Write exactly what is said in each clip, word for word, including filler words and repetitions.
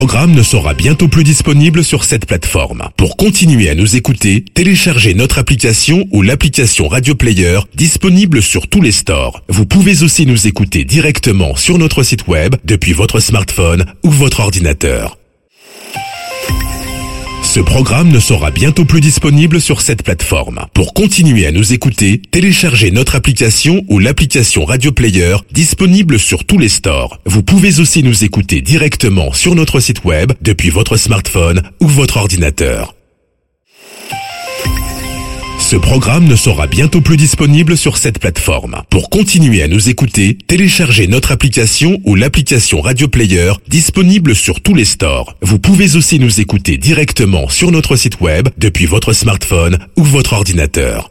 Le programme ne sera bientôt plus disponible sur cette plateforme. Pour continuer à nous écouter, téléchargez notre application ou l'application Radio Player disponible sur tous les stores. Vous pouvez aussi nous écouter directement sur notre site web depuis votre smartphone ou votre ordinateur. Ce programme ne sera bientôt plus disponible sur cette plateforme. Pour continuer à nous écouter, téléchargez notre application ou l'application Radio Player disponible sur tous les stores. Vous pouvez aussi nous écouter directement sur notre site web depuis votre smartphone ou votre ordinateur. Ce programme ne sera bientôt plus disponible sur cette plateforme. Pour continuer à nous écouter, téléchargez notre application ou l'application Radio Player disponible sur tous les stores. Vous pouvez aussi nous écouter directement sur notre site web depuis votre smartphone ou votre ordinateur.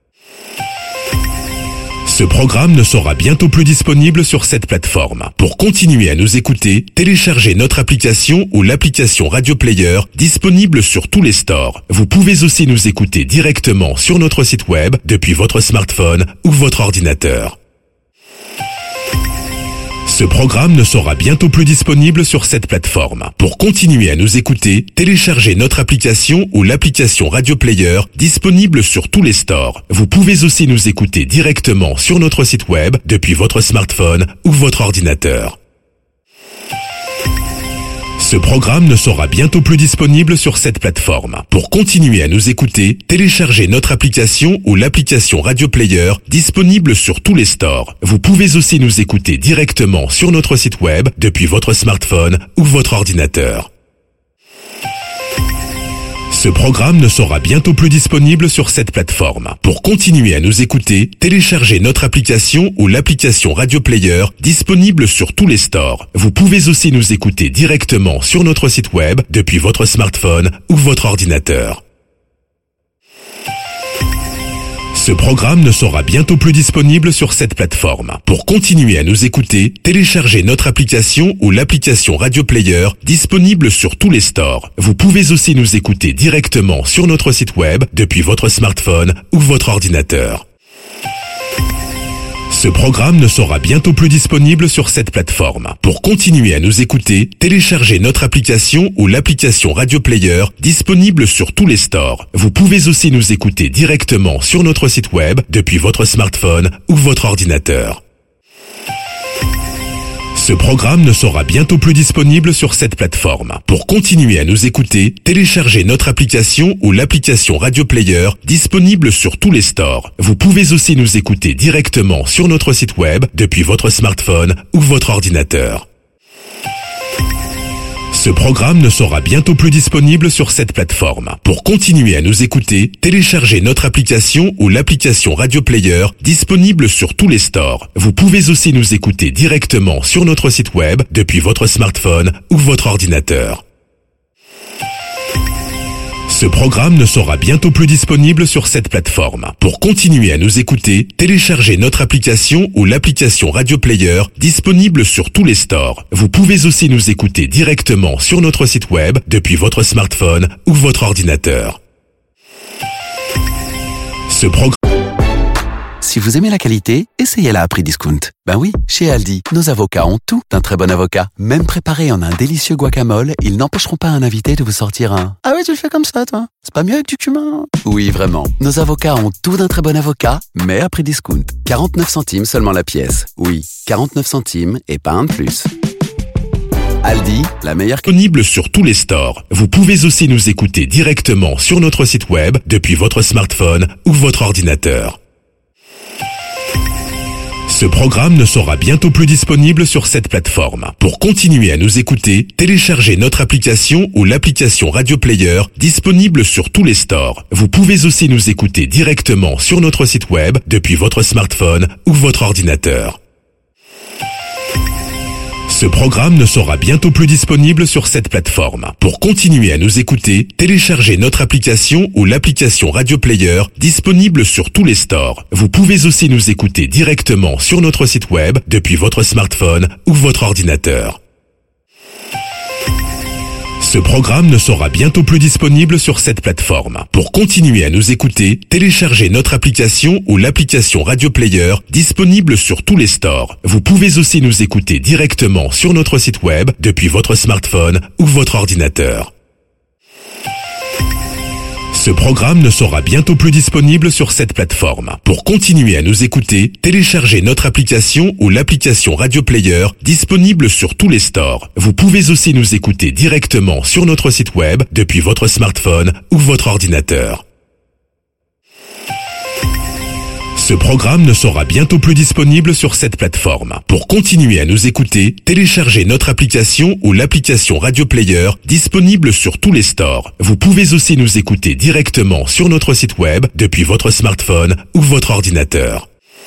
Ce programme ne sera bientôt plus disponible sur cette plateforme. Pour continuer à nous écouter, téléchargez notre application ou l'application Radio Player disponible sur tous les stores. Vous pouvez aussi nous écouter directement sur notre site web depuis votre smartphone ou votre ordinateur. Ce programme ne sera bientôt plus disponible sur cette plateforme. Pour continuer à nous écouter, téléchargez notre application ou l'application Radio Player disponible sur tous les stores. Vous pouvez aussi nous écouter directement sur notre site web depuis votre smartphone ou votre ordinateur. Ce programme ne sera bientôt plus disponible sur cette plateforme. Pour continuer à nous écouter, téléchargez notre application ou l'application Radio Player disponible sur tous les stores. Vous pouvez aussi nous écouter directement sur notre site web depuis votre smartphone ou votre ordinateur. Ce programme ne sera bientôt plus disponible sur cette plateforme. Pour continuer à nous écouter, téléchargez notre application ou l'application Radio Player disponible sur tous les stores. Vous pouvez aussi nous écouter directement sur notre site web depuis votre smartphone ou votre ordinateur. Ce programme ne sera bientôt plus disponible sur cette plateforme. Pour continuer à nous écouter, téléchargez notre application ou l'application Radio Player disponible sur tous les stores. Vous pouvez aussi nous écouter directement sur notre site web depuis votre smartphone ou votre ordinateur. Ce programme ne sera bientôt plus disponible sur cette plateforme. Pour continuer à nous écouter, téléchargez notre application ou l'application Radio Player disponible sur tous les stores. Vous pouvez aussi nous écouter directement sur notre site web depuis votre smartphone ou votre ordinateur. Ce programme ne sera bientôt plus disponible sur cette plateforme. Pour continuer à nous écouter, téléchargez notre application ou l'application Radio Player disponible sur tous les stores. Vous pouvez aussi nous écouter directement sur notre site web depuis votre smartphone ou votre ordinateur. Ce programme ne sera bientôt plus disponible sur cette plateforme. Pour continuer à nous écouter, téléchargez notre application ou l'application Radio Player disponible sur tous les stores. Vous pouvez aussi nous écouter directement sur notre site web depuis votre smartphone ou votre ordinateur. Ce programme ne sera bientôt plus disponible sur cette plateforme. Pour continuer à nous écouter, téléchargez notre application ou l'application Radio Player disponible sur tous les stores. Vous pouvez aussi nous écouter directement sur notre site web depuis votre smartphone ou votre ordinateur. Ce programme... Si vous aimez la qualité, essayez-la à prix discount. Ben oui, chez Aldi, nos avocats ont tout d'un très bon avocat. Même préparés en un délicieux guacamole, ils n'empêcheront pas un invité de vous sortir un « Ah oui, tu le fais comme ça, toi? C'est pas mieux avec du cumin ?» Oui, vraiment. Nos avocats ont tout d'un très bon avocat, mais à prix discount. quarante-neuf centimes seulement la pièce. Oui, quarante-neuf centimes et pas un de plus. Aldi, la meilleure... Disponible sur tous les stores. Vous pouvez aussi nous écouter directement sur notre site web depuis votre smartphone ou votre ordinateur. Ce programme ne sera bientôt plus disponible sur cette plateforme. Pour continuer à nous écouter, téléchargez notre application ou l'application Radio Player disponible sur tous les stores. Vous pouvez aussi nous écouter directement sur notre site web depuis votre smartphone ou votre ordinateur. Ce programme ne sera bientôt plus disponible sur cette plateforme. Pour continuer à nous écouter, téléchargez notre application ou l'application Radio Player disponible sur tous les stores. Vous pouvez aussi nous écouter directement sur notre site web depuis votre smartphone ou votre ordinateur. Ce programme ne sera bientôt plus disponible sur cette plateforme. Pour continuer à nous écouter, téléchargez notre application ou l'application Radio Player disponible sur tous les stores. Vous pouvez aussi nous écouter directement sur notre site web depuis votre smartphone ou votre ordinateur. Ce programme ne sera bientôt plus disponible sur cette plateforme. Pour continuer à nous écouter, téléchargez notre application ou l'application Radio Player disponible sur tous les stores. Vous pouvez aussi nous écouter directement sur notre site web depuis votre smartphone ou votre ordinateur. Ce programme ne sera bientôt plus disponible sur cette plateforme. Pour continuer à nous écouter, téléchargez notre application ou l'application Radio Player disponible sur tous les stores. Vous pouvez aussi nous écouter directement sur notre site web depuis votre smartphone ou votre ordinateur.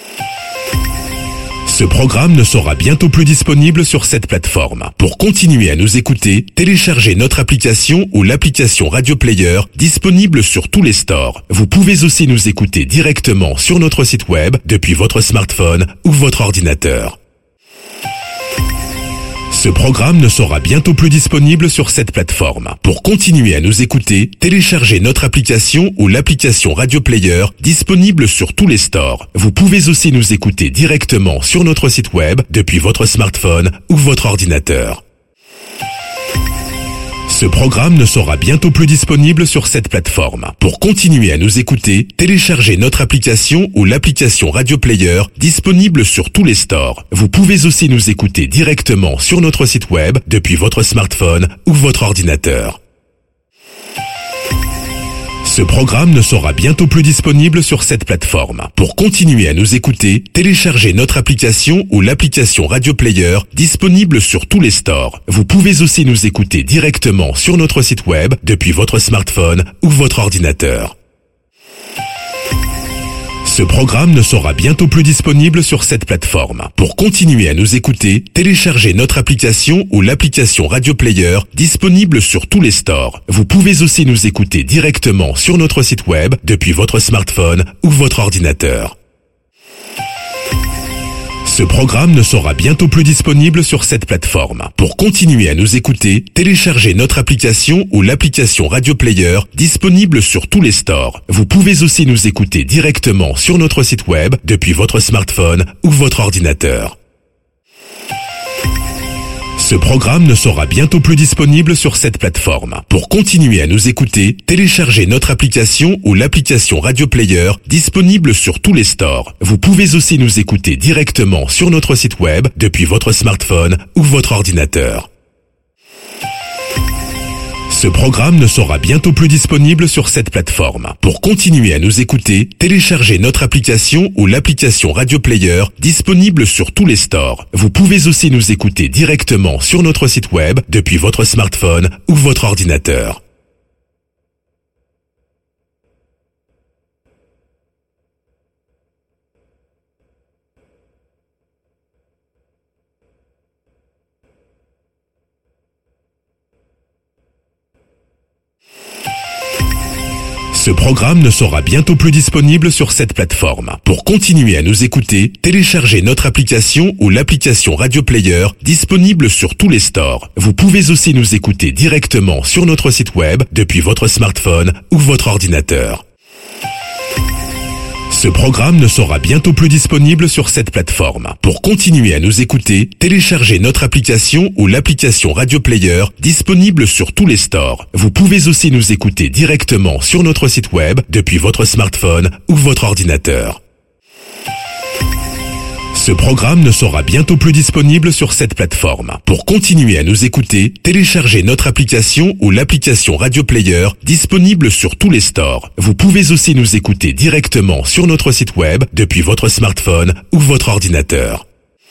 Ce programme ne sera bientôt plus disponible sur cette plateforme. Pour continuer à nous écouter, téléchargez notre application ou l'application Radio Player disponible sur tous les stores. Vous pouvez aussi nous écouter directement sur notre site web depuis votre smartphone ou votre ordinateur. Ce programme ne sera bientôt plus disponible sur cette plateforme. Pour continuer à nous écouter, téléchargez notre application ou l'application Radio Player disponible sur tous les stores. Vous pouvez aussi nous écouter directement sur notre site web depuis votre smartphone ou votre ordinateur. Ce programme ne sera bientôt plus disponible sur cette plateforme. Pour continuer à nous écouter, téléchargez notre application ou l'application Radio Player disponible sur tous les stores. Vous pouvez aussi nous écouter directement sur notre site web depuis votre smartphone ou votre ordinateur. Ce programme ne sera bientôt plus disponible sur cette plateforme. Pour continuer à nous écouter, téléchargez notre application ou l'application Radio Player disponible sur tous les stores. Vous pouvez aussi nous écouter directement sur notre site web depuis votre smartphone ou votre ordinateur. Ce programme ne sera bientôt plus disponible sur cette plateforme. Pour continuer à nous écouter, téléchargez notre application ou l'application Radio Player disponible sur tous les stores. Vous pouvez aussi nous écouter directement sur notre site web depuis votre smartphone ou votre ordinateur. Ce programme ne sera bientôt plus disponible sur cette plateforme. Pour continuer à nous écouter, téléchargez notre application ou l'application Radio Player disponible sur tous les stores. Vous pouvez aussi nous écouter directement sur notre site web depuis votre smartphone ou votre ordinateur. Ce programme ne sera bientôt plus disponible sur cette plateforme. Pour continuer à nous écouter, téléchargez notre application ou l'application Radio Player disponible sur tous les stores. Vous pouvez aussi nous écouter directement sur notre site web depuis votre smartphone ou votre ordinateur. Ce programme ne sera bientôt plus disponible sur cette plateforme. Pour continuer à nous écouter, téléchargez notre application ou l'application Radio Player disponible sur tous les stores. Vous pouvez aussi nous écouter directement sur notre site web depuis votre smartphone ou votre ordinateur. Ce programme ne sera bientôt plus disponible sur cette plateforme. Pour continuer à nous écouter, téléchargez notre application ou l'application Radio Player disponible sur tous les stores. Vous pouvez aussi nous écouter directement sur notre site web depuis votre smartphone ou votre ordinateur. Ce programme ne sera bientôt plus disponible sur cette plateforme. Pour continuer à nous écouter, téléchargez notre application ou l'application Radio Player disponible sur tous les stores. Vous pouvez aussi nous écouter directement sur notre site web depuis votre smartphone ou votre ordinateur. Ce programme ne sera bientôt plus disponible sur cette plateforme. Pour continuer à nous écouter, téléchargez notre application ou l'application Radio Player disponible sur tous les stores. Vous pouvez aussi nous écouter directement sur notre site web depuis votre smartphone ou votre ordinateur.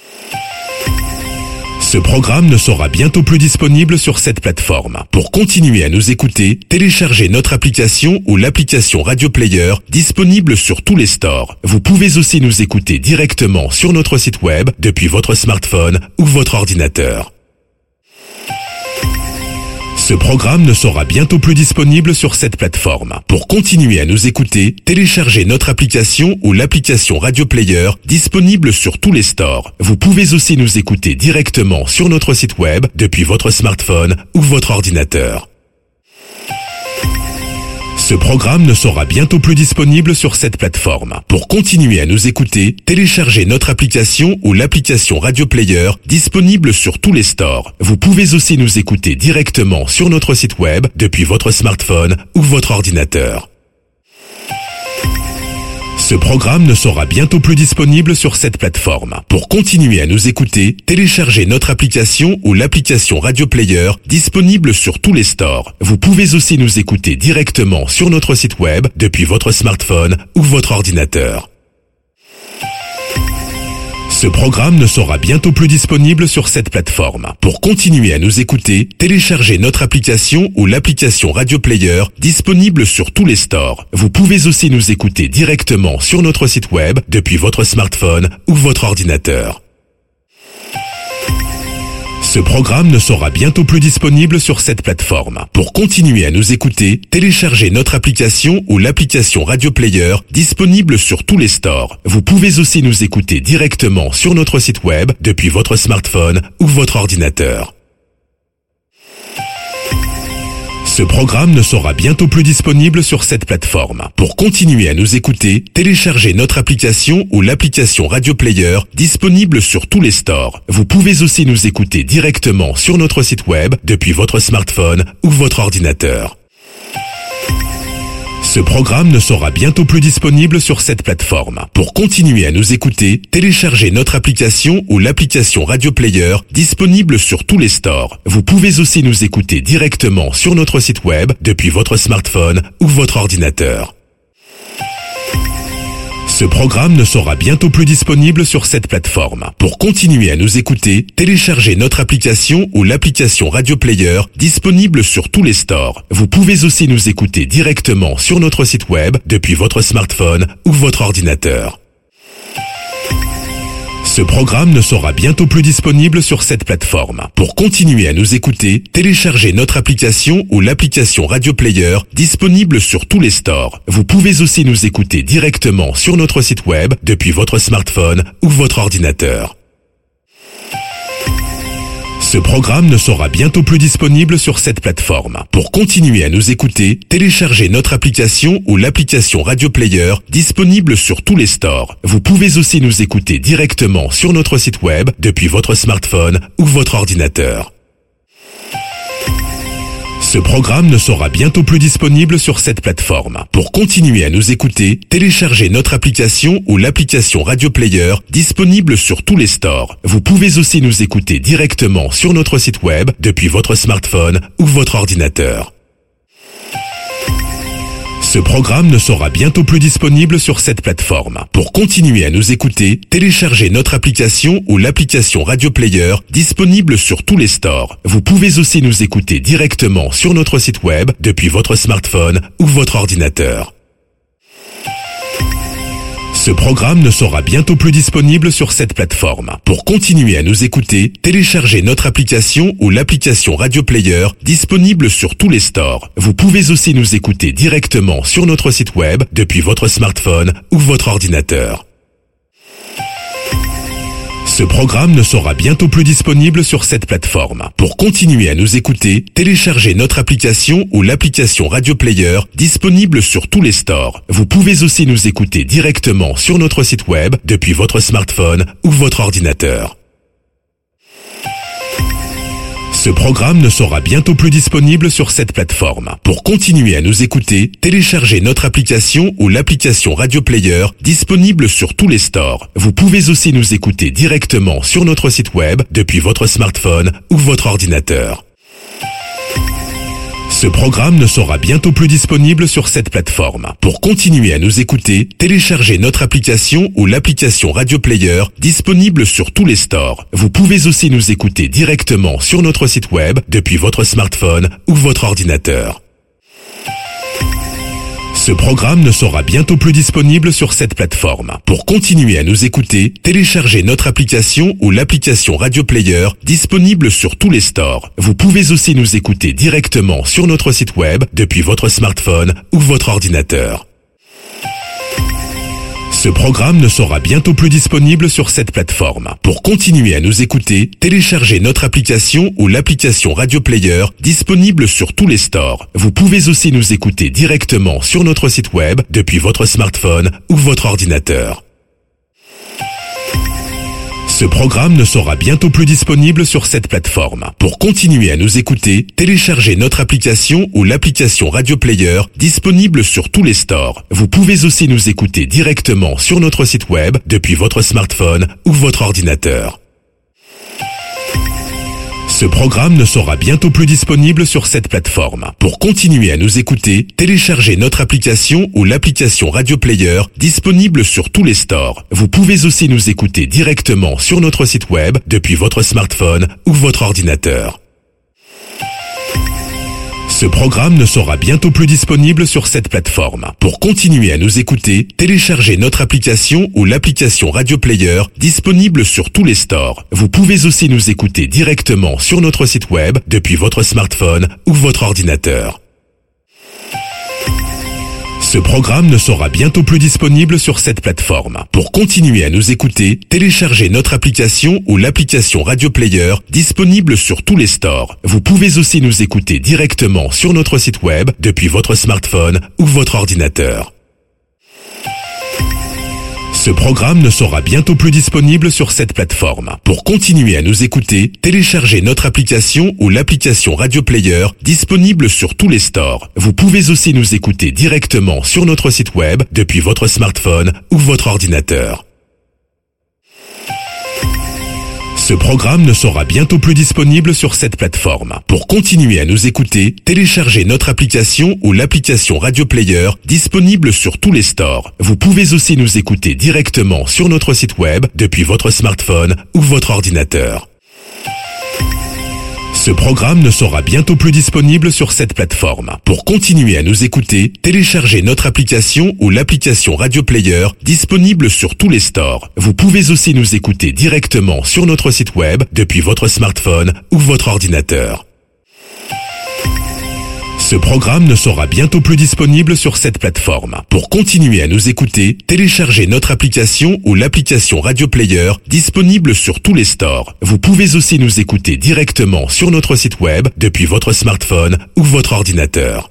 Ce programme ne sera bientôt plus disponible sur cette plateforme. Pour continuer à nous écouter, téléchargez notre application ou l'application Radio Player disponible sur tous les stores. Vous pouvez aussi nous écouter directement sur notre site web depuis votre smartphone ou votre ordinateur. Ce programme ne sera bientôt plus disponible sur cette plateforme. Pour continuer à nous écouter, téléchargez notre application ou l'application Radio Player disponible sur tous les stores. Vous pouvez aussi nous écouter directement sur notre site web depuis votre smartphone ou votre ordinateur. Ce programme ne sera bientôt plus disponible sur cette plateforme. Pour continuer à nous écouter, téléchargez notre application ou l'application Radio Player disponible sur tous les stores. Vous pouvez aussi nous écouter directement sur notre site web depuis votre smartphone ou votre ordinateur. Ce programme ne sera bientôt plus disponible sur cette plateforme. Pour continuer à nous écouter, téléchargez notre application ou l'application Radio Player disponible sur tous les stores. Vous pouvez aussi nous écouter directement sur notre site web depuis votre smartphone ou votre ordinateur. Ce programme ne sera bientôt plus disponible sur cette plateforme. Pour continuer à nous écouter, téléchargez notre application ou l'application Radio Player disponible sur tous les stores. Vous pouvez aussi nous écouter directement sur notre site web depuis votre smartphone ou votre ordinateur. Ce programme ne sera bientôt plus disponible sur cette plateforme. Pour continuer à nous écouter, téléchargez notre application ou l'application Radio Player disponible sur tous les stores. Vous pouvez aussi nous écouter directement sur notre site web depuis votre smartphone ou votre ordinateur. Ce programme ne sera bientôt plus disponible sur cette plateforme. Pour continuer à nous écouter, téléchargez notre application ou l'application Radio Player disponible sur tous les stores. Vous pouvez aussi nous écouter directement sur notre site web depuis votre smartphone ou votre ordinateur. Ce programme ne sera bientôt plus disponible sur cette plateforme. Pour continuer à nous écouter, téléchargez notre application ou l'application Radio Player disponible sur tous les stores. Vous pouvez aussi nous écouter directement sur notre site web depuis votre smartphone ou votre ordinateur. Ce programme ne sera bientôt plus disponible sur cette plateforme. Pour continuer à nous écouter, téléchargez notre application ou l'application Radio Player disponible sur tous les stores. Vous pouvez aussi nous écouter directement sur notre site web depuis votre smartphone ou votre ordinateur. Ce programme ne sera bientôt plus disponible sur cette plateforme. Pour continuer à nous écouter, téléchargez notre application ou l'application Radio Player disponible sur tous les stores. Vous pouvez aussi nous écouter directement sur notre site web depuis votre smartphone ou votre ordinateur. Ce programme ne sera bientôt plus disponible sur cette plateforme. Pour continuer à nous écouter, téléchargez notre application ou l'application Radio Player disponible sur tous les stores. Vous pouvez aussi nous écouter directement sur notre site web depuis votre smartphone ou votre ordinateur. Ce programme ne sera bientôt plus disponible sur cette plateforme. Pour continuer à nous écouter, téléchargez notre application ou l'application Radio Player disponible sur tous les stores. Vous pouvez aussi nous écouter directement sur notre site web depuis votre smartphone ou votre ordinateur. Ce programme ne sera bientôt plus disponible sur cette plateforme. Pour continuer à nous écouter, téléchargez notre application ou l'application Radio Player disponible sur tous les stores. Vous pouvez aussi nous écouter directement sur notre site web depuis votre smartphone ou votre ordinateur. Ce programme ne sera bientôt plus disponible sur cette plateforme. Pour continuer à nous écouter, téléchargez notre application ou l'application Radio Player disponible sur tous les stores. Vous pouvez aussi nous écouter directement sur notre site web depuis votre smartphone ou votre ordinateur. Ce programme ne sera bientôt plus disponible sur cette plateforme. Pour continuer à nous écouter, téléchargez notre application ou l'application Radio Player disponible sur tous les stores. Vous pouvez aussi nous écouter directement sur notre site web depuis votre smartphone ou votre ordinateur. Ce programme ne sera bientôt plus disponible sur cette plateforme. Pour continuer à nous écouter, téléchargez notre application ou l'application Radio Player disponible sur tous les stores. Vous pouvez aussi nous écouter directement sur notre site web depuis votre smartphone ou votre ordinateur. Ce programme ne sera bientôt plus disponible sur cette plateforme. Pour continuer à nous écouter, téléchargez notre application ou l'application Radio Player disponible sur tous les stores. Vous pouvez aussi nous écouter directement sur notre site web depuis votre smartphone ou votre ordinateur. Ce programme ne sera bientôt plus disponible sur cette plateforme. Pour continuer à nous écouter, téléchargez notre application ou l'application Radio Player disponible sur tous les stores. Vous pouvez aussi nous écouter directement sur notre site web depuis votre smartphone ou votre ordinateur. Ce programme ne sera bientôt plus disponible sur cette plateforme. Pour continuer à nous écouter, téléchargez notre application ou l'application Radio Player disponible sur tous les stores. Vous pouvez aussi nous écouter directement sur notre site web depuis votre smartphone ou votre ordinateur. Ce programme ne sera bientôt plus disponible sur cette plateforme. Pour continuer à nous écouter, téléchargez notre application ou l'application Radio Player disponible sur tous les stores. Vous pouvez aussi nous écouter directement sur notre site web depuis votre smartphone ou votre ordinateur. Ce programme ne sera bientôt plus disponible sur cette plateforme. Pour continuer à nous écouter, téléchargez notre application ou l'application Radio Player disponible sur tous les stores. Vous pouvez aussi nous écouter directement sur notre site web depuis votre smartphone ou votre ordinateur. Ce programme ne sera bientôt plus disponible sur cette plateforme. Pour continuer à nous écouter, téléchargez notre application ou l'application Radio Player disponible sur tous les stores. Vous pouvez aussi nous écouter directement sur notre site web depuis votre smartphone ou votre ordinateur. Ce programme ne sera bientôt plus disponible sur cette plateforme. Pour continuer à nous écouter, téléchargez notre application ou l'application Radio Player disponible sur tous les stores. Vous pouvez aussi nous écouter directement sur notre site web depuis votre smartphone ou votre ordinateur. Ce programme ne sera bientôt plus disponible sur cette plateforme. Pour continuer à nous écouter, téléchargez notre application ou l'application Radio Player disponible sur tous les stores. Vous pouvez aussi nous écouter directement sur notre site web depuis votre smartphone ou votre ordinateur. Ce programme ne sera bientôt plus disponible sur cette plateforme. Pour continuer à nous écouter, téléchargez notre application ou l'application Radio Player disponible sur tous les stores. Vous pouvez aussi nous écouter directement sur notre site web depuis votre smartphone ou votre ordinateur. Ce programme ne sera bientôt plus disponible sur cette plateforme. Pour continuer à nous écouter, téléchargez notre application ou l'application Radio Player disponible sur tous les stores. Vous pouvez aussi nous écouter directement sur notre site web depuis votre smartphone ou votre ordinateur. Ce programme ne sera bientôt plus disponible sur cette plateforme. Pour continuer à nous écouter, téléchargez notre application ou l'application Radio Player disponible sur tous les stores. Vous pouvez aussi nous écouter directement sur notre site web depuis votre smartphone ou votre ordinateur.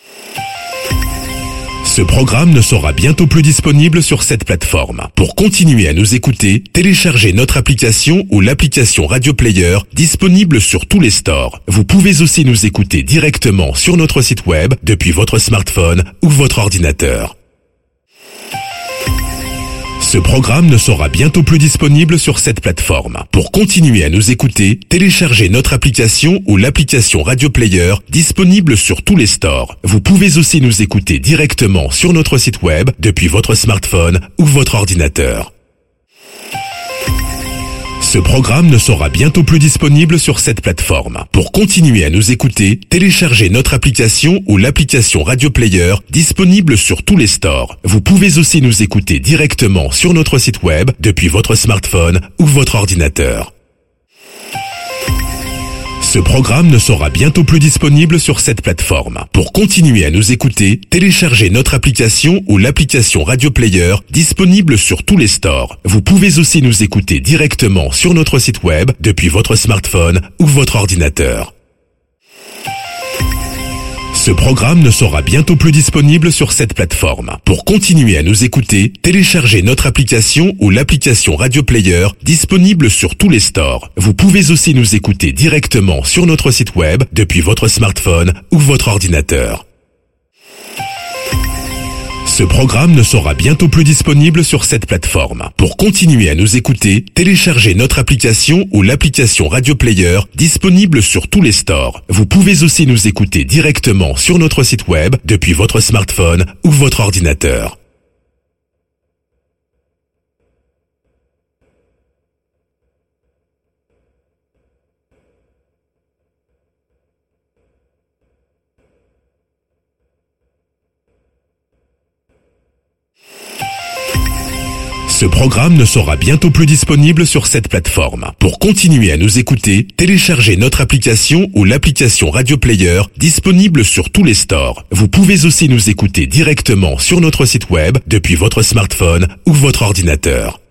Ce programme ne sera bientôt plus disponible sur cette plateforme. Pour continuer à nous écouter, téléchargez notre application ou l'application Radio Player disponible sur tous les stores. Vous pouvez aussi nous écouter directement sur notre site web depuis votre smartphone ou votre ordinateur. Ce programme ne sera bientôt plus disponible sur cette plateforme. Pour continuer à nous écouter, téléchargez notre application ou l'application Radio Player disponible sur tous les stores. Vous pouvez aussi nous écouter directement sur notre site web depuis votre smartphone ou votre ordinateur. Ce programme ne sera bientôt plus disponible sur cette plateforme. Pour continuer à nous écouter, téléchargez notre application ou l'application Radio Player disponible sur tous les stores. Vous pouvez aussi nous écouter directement sur notre site web depuis votre smartphone ou votre ordinateur. Ce programme ne sera bientôt plus disponible sur cette plateforme. Pour continuer à nous écouter, téléchargez notre application ou l'application Radio Player disponible sur tous les stores. Vous pouvez aussi nous écouter directement sur notre site web depuis votre smartphone ou votre ordinateur. Ce programme ne sera bientôt plus disponible sur cette plateforme. Pour continuer à nous écouter, téléchargez notre application ou l'application Radio Player disponible sur tous les stores. Vous pouvez aussi nous écouter directement sur notre site web depuis votre smartphone ou votre ordinateur. Ce programme ne sera bientôt plus disponible sur cette plateforme. Pour continuer à nous écouter, téléchargez notre application ou l'application Radio Player disponible sur tous les stores. Vous pouvez aussi nous écouter directement sur notre site web depuis votre smartphone ou votre ordinateur. Ce programme ne sera bientôt plus disponible sur cette plateforme. Pour continuer à nous écouter, téléchargez notre application ou l'application Radio Player disponible sur tous les stores. Vous pouvez aussi nous écouter directement sur notre site web depuis votre smartphone ou votre ordinateur.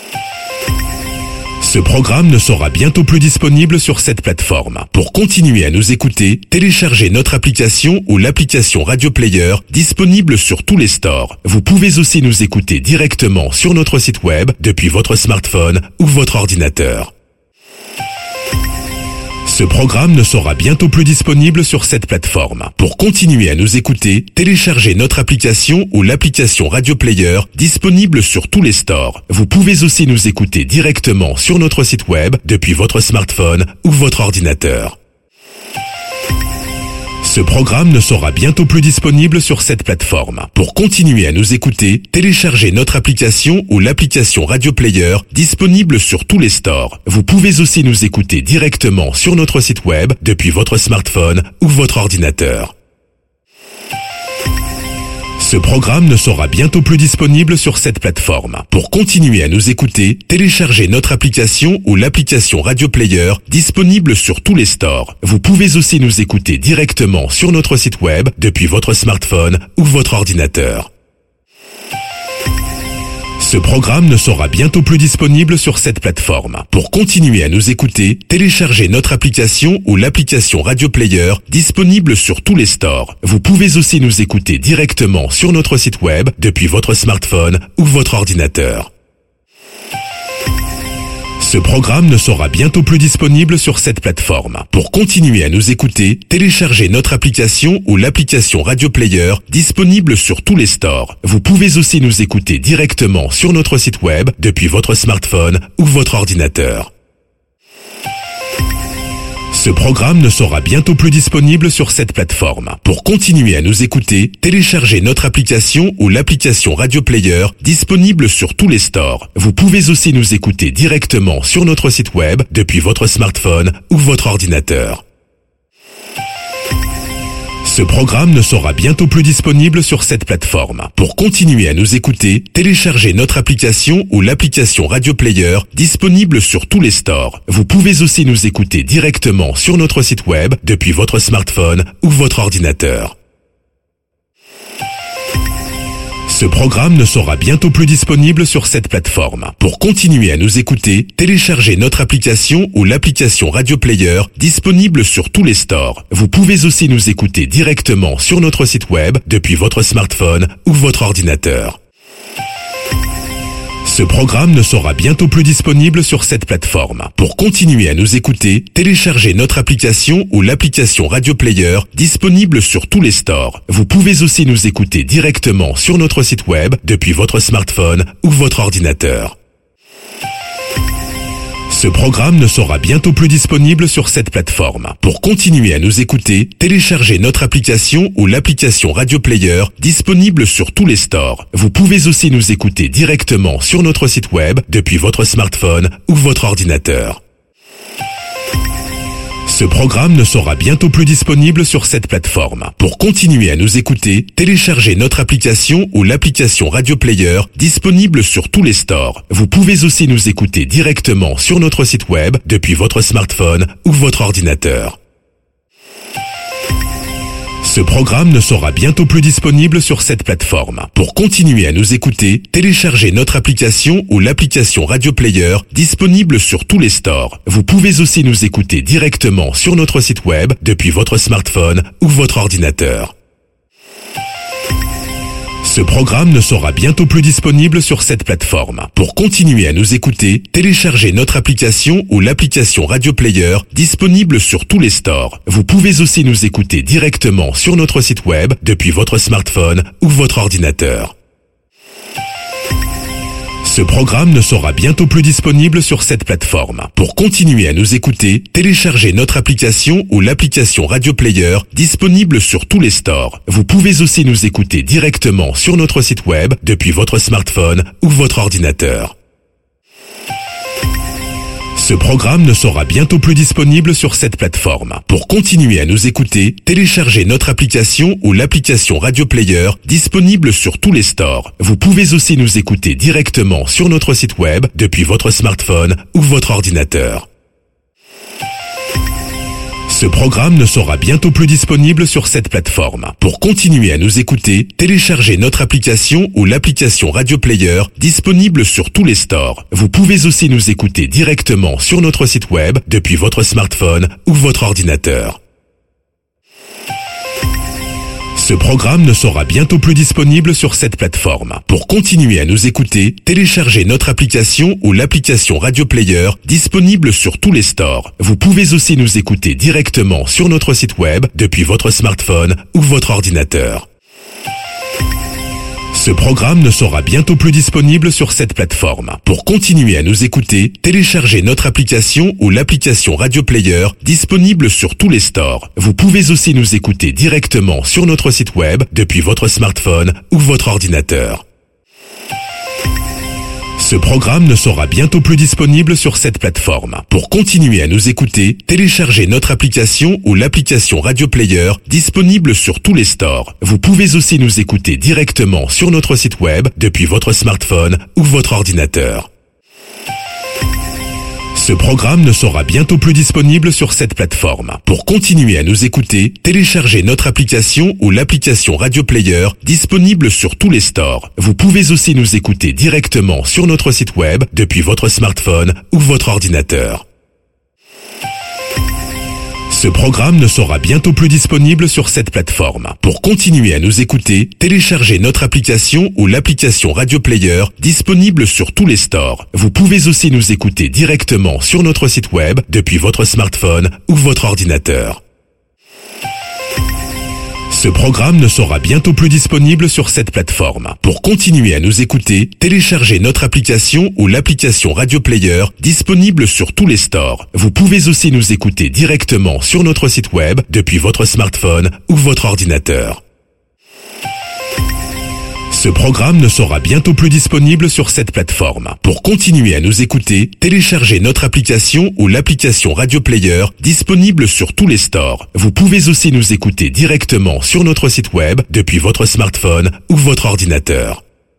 Ce programme ne sera bientôt plus disponible sur cette plateforme. Pour continuer à nous écouter, téléchargez notre application ou l'application Radio Player disponible sur tous les stores. Vous pouvez aussi nous écouter directement sur notre site web depuis votre smartphone ou votre ordinateur. Ce programme ne sera bientôt plus disponible sur cette plateforme. Pour continuer à nous écouter, téléchargez notre application ou l'application Radio Player disponible sur tous les stores. Vous pouvez aussi nous écouter directement sur notre site web depuis votre smartphone ou votre ordinateur. Ce programme ne sera bientôt plus disponible sur cette plateforme. Pour continuer à nous écouter, téléchargez notre application ou l'application Radio Player disponible sur tous les stores. Vous pouvez aussi nous écouter directement sur notre site web depuis votre smartphone ou votre ordinateur. Ce programme ne sera bientôt plus disponible sur cette plateforme. Pour continuer à nous écouter, téléchargez notre application ou l'application Radio Player disponible sur tous les stores. Vous pouvez aussi nous écouter directement sur notre site web depuis votre smartphone ou votre ordinateur. Ce programme ne sera bientôt plus disponible sur cette plateforme. Pour continuer à nous écouter, téléchargez notre application ou l'application Radio Player disponible sur tous les stores. Vous pouvez aussi nous écouter directement sur notre site web depuis votre smartphone ou votre ordinateur. Ce programme ne sera bientôt plus disponible sur cette plateforme. Pour continuer à nous écouter, téléchargez notre application ou l'application Radio Player disponible sur tous les stores. Vous pouvez aussi nous écouter directement sur notre site web depuis votre smartphone ou votre ordinateur. Ce programme ne sera bientôt plus disponible sur cette plateforme. Pour continuer à nous écouter, téléchargez notre application ou l'application Radio Player disponible sur tous les stores. Vous pouvez aussi nous écouter directement sur notre site web depuis votre smartphone ou votre ordinateur. Ce programme ne sera bientôt plus disponible sur cette plateforme. Pour continuer à nous écouter, téléchargez notre application ou l'application Radio Player disponible sur tous les stores. Vous pouvez aussi nous écouter directement sur notre site web depuis votre smartphone ou votre ordinateur. Ce programme ne sera bientôt plus disponible sur cette plateforme. Pour continuer à nous écouter, téléchargez notre application ou l'application Radio Player disponible sur tous les stores. Vous pouvez aussi nous écouter directement sur notre site web depuis votre smartphone ou votre ordinateur. Ce programme ne sera bientôt plus disponible sur cette plateforme. Pour continuer à nous écouter, téléchargez notre application ou l'application Radio Player disponible sur tous les stores. Vous pouvez aussi nous écouter directement sur notre site web depuis votre smartphone ou votre ordinateur. Ce programme ne sera bientôt plus disponible sur cette plateforme. Pour continuer à nous écouter, téléchargez notre application ou l'application Radio Player disponible sur tous les stores. Vous pouvez aussi nous écouter directement sur notre site web depuis votre smartphone ou votre ordinateur. Ce programme ne sera bientôt plus disponible sur cette plateforme. Pour continuer à nous écouter, téléchargez notre application ou l'application Radio Player disponible sur tous les stores. Vous pouvez aussi nous écouter directement sur notre site web depuis votre smartphone ou votre ordinateur. Ce programme ne sera bientôt plus disponible sur cette plateforme. Pour continuer à nous écouter, téléchargez notre application ou l'application Radio Player disponible sur tous les stores. Vous pouvez aussi nous écouter directement sur notre site web depuis votre smartphone ou votre ordinateur. Ce programme ne sera bientôt plus disponible sur cette plateforme. Pour continuer à nous écouter, téléchargez notre application ou l'application Radio Player disponible sur tous les stores. Vous pouvez aussi nous écouter directement sur notre site web depuis votre smartphone ou votre ordinateur. Ce programme ne sera bientôt plus disponible sur cette plateforme. Pour continuer à nous écouter, téléchargez notre application ou l'application Radio Player disponible sur tous les stores. Vous pouvez aussi nous écouter directement sur notre site web depuis votre smartphone ou votre ordinateur. Ce programme ne sera bientôt plus disponible sur cette plateforme. Pour continuer à nous écouter, téléchargez notre application ou l'application Radio Player disponible sur tous les stores. Vous pouvez aussi nous écouter directement sur notre site web depuis votre smartphone ou votre ordinateur. Ce programme ne sera bientôt plus disponible sur cette plateforme. Pour continuer à nous écouter, téléchargez notre application ou l'application Radio Player disponible sur tous les stores. Vous pouvez aussi nous écouter directement sur notre site web depuis votre smartphone ou votre ordinateur. Ce programme ne sera bientôt plus disponible sur cette plateforme. Pour continuer à nous écouter, téléchargez notre application ou l'application Radio Player disponible sur tous les stores. Vous pouvez aussi nous écouter directement sur notre site web depuis votre smartphone ou votre ordinateur. Ce programme ne sera bientôt plus disponible sur cette plateforme. Pour continuer à nous écouter, téléchargez notre application ou l'application Radio Player disponible sur tous les stores. Vous pouvez aussi nous écouter directement sur notre site web depuis votre smartphone ou votre ordinateur. Ce programme ne sera bientôt plus disponible sur cette plateforme. Pour continuer à nous écouter, téléchargez notre application ou l'application Radio Player disponible sur tous les stores. Vous pouvez aussi nous écouter directement sur notre site web depuis votre smartphone ou votre ordinateur. Ce programme ne sera bientôt plus disponible sur cette plateforme. Pour continuer à nous écouter, téléchargez notre application ou l'application Radio Player disponible sur tous les stores. Vous pouvez aussi nous écouter directement sur notre site web depuis votre smartphone ou votre ordinateur. Ce programme ne sera bientôt plus disponible sur cette plateforme. Pour continuer à nous écouter, téléchargez notre application ou l'application Radio Player disponible sur tous les stores. Vous pouvez aussi nous écouter directement sur notre site web depuis votre smartphone ou votre ordinateur. Ce programme ne sera bientôt plus disponible sur cette plateforme. Pour continuer à nous écouter, téléchargez notre application ou l'application Radio Player disponible sur tous les stores. Vous pouvez aussi nous écouter directement sur notre site web depuis votre smartphone ou votre ordinateur. Ce programme ne sera bientôt plus disponible sur cette plateforme. Pour continuer à nous écouter, téléchargez notre application ou l'application Radio Player disponible sur tous les stores. Vous pouvez aussi nous écouter directement sur notre site web depuis votre smartphone ou votre ordinateur.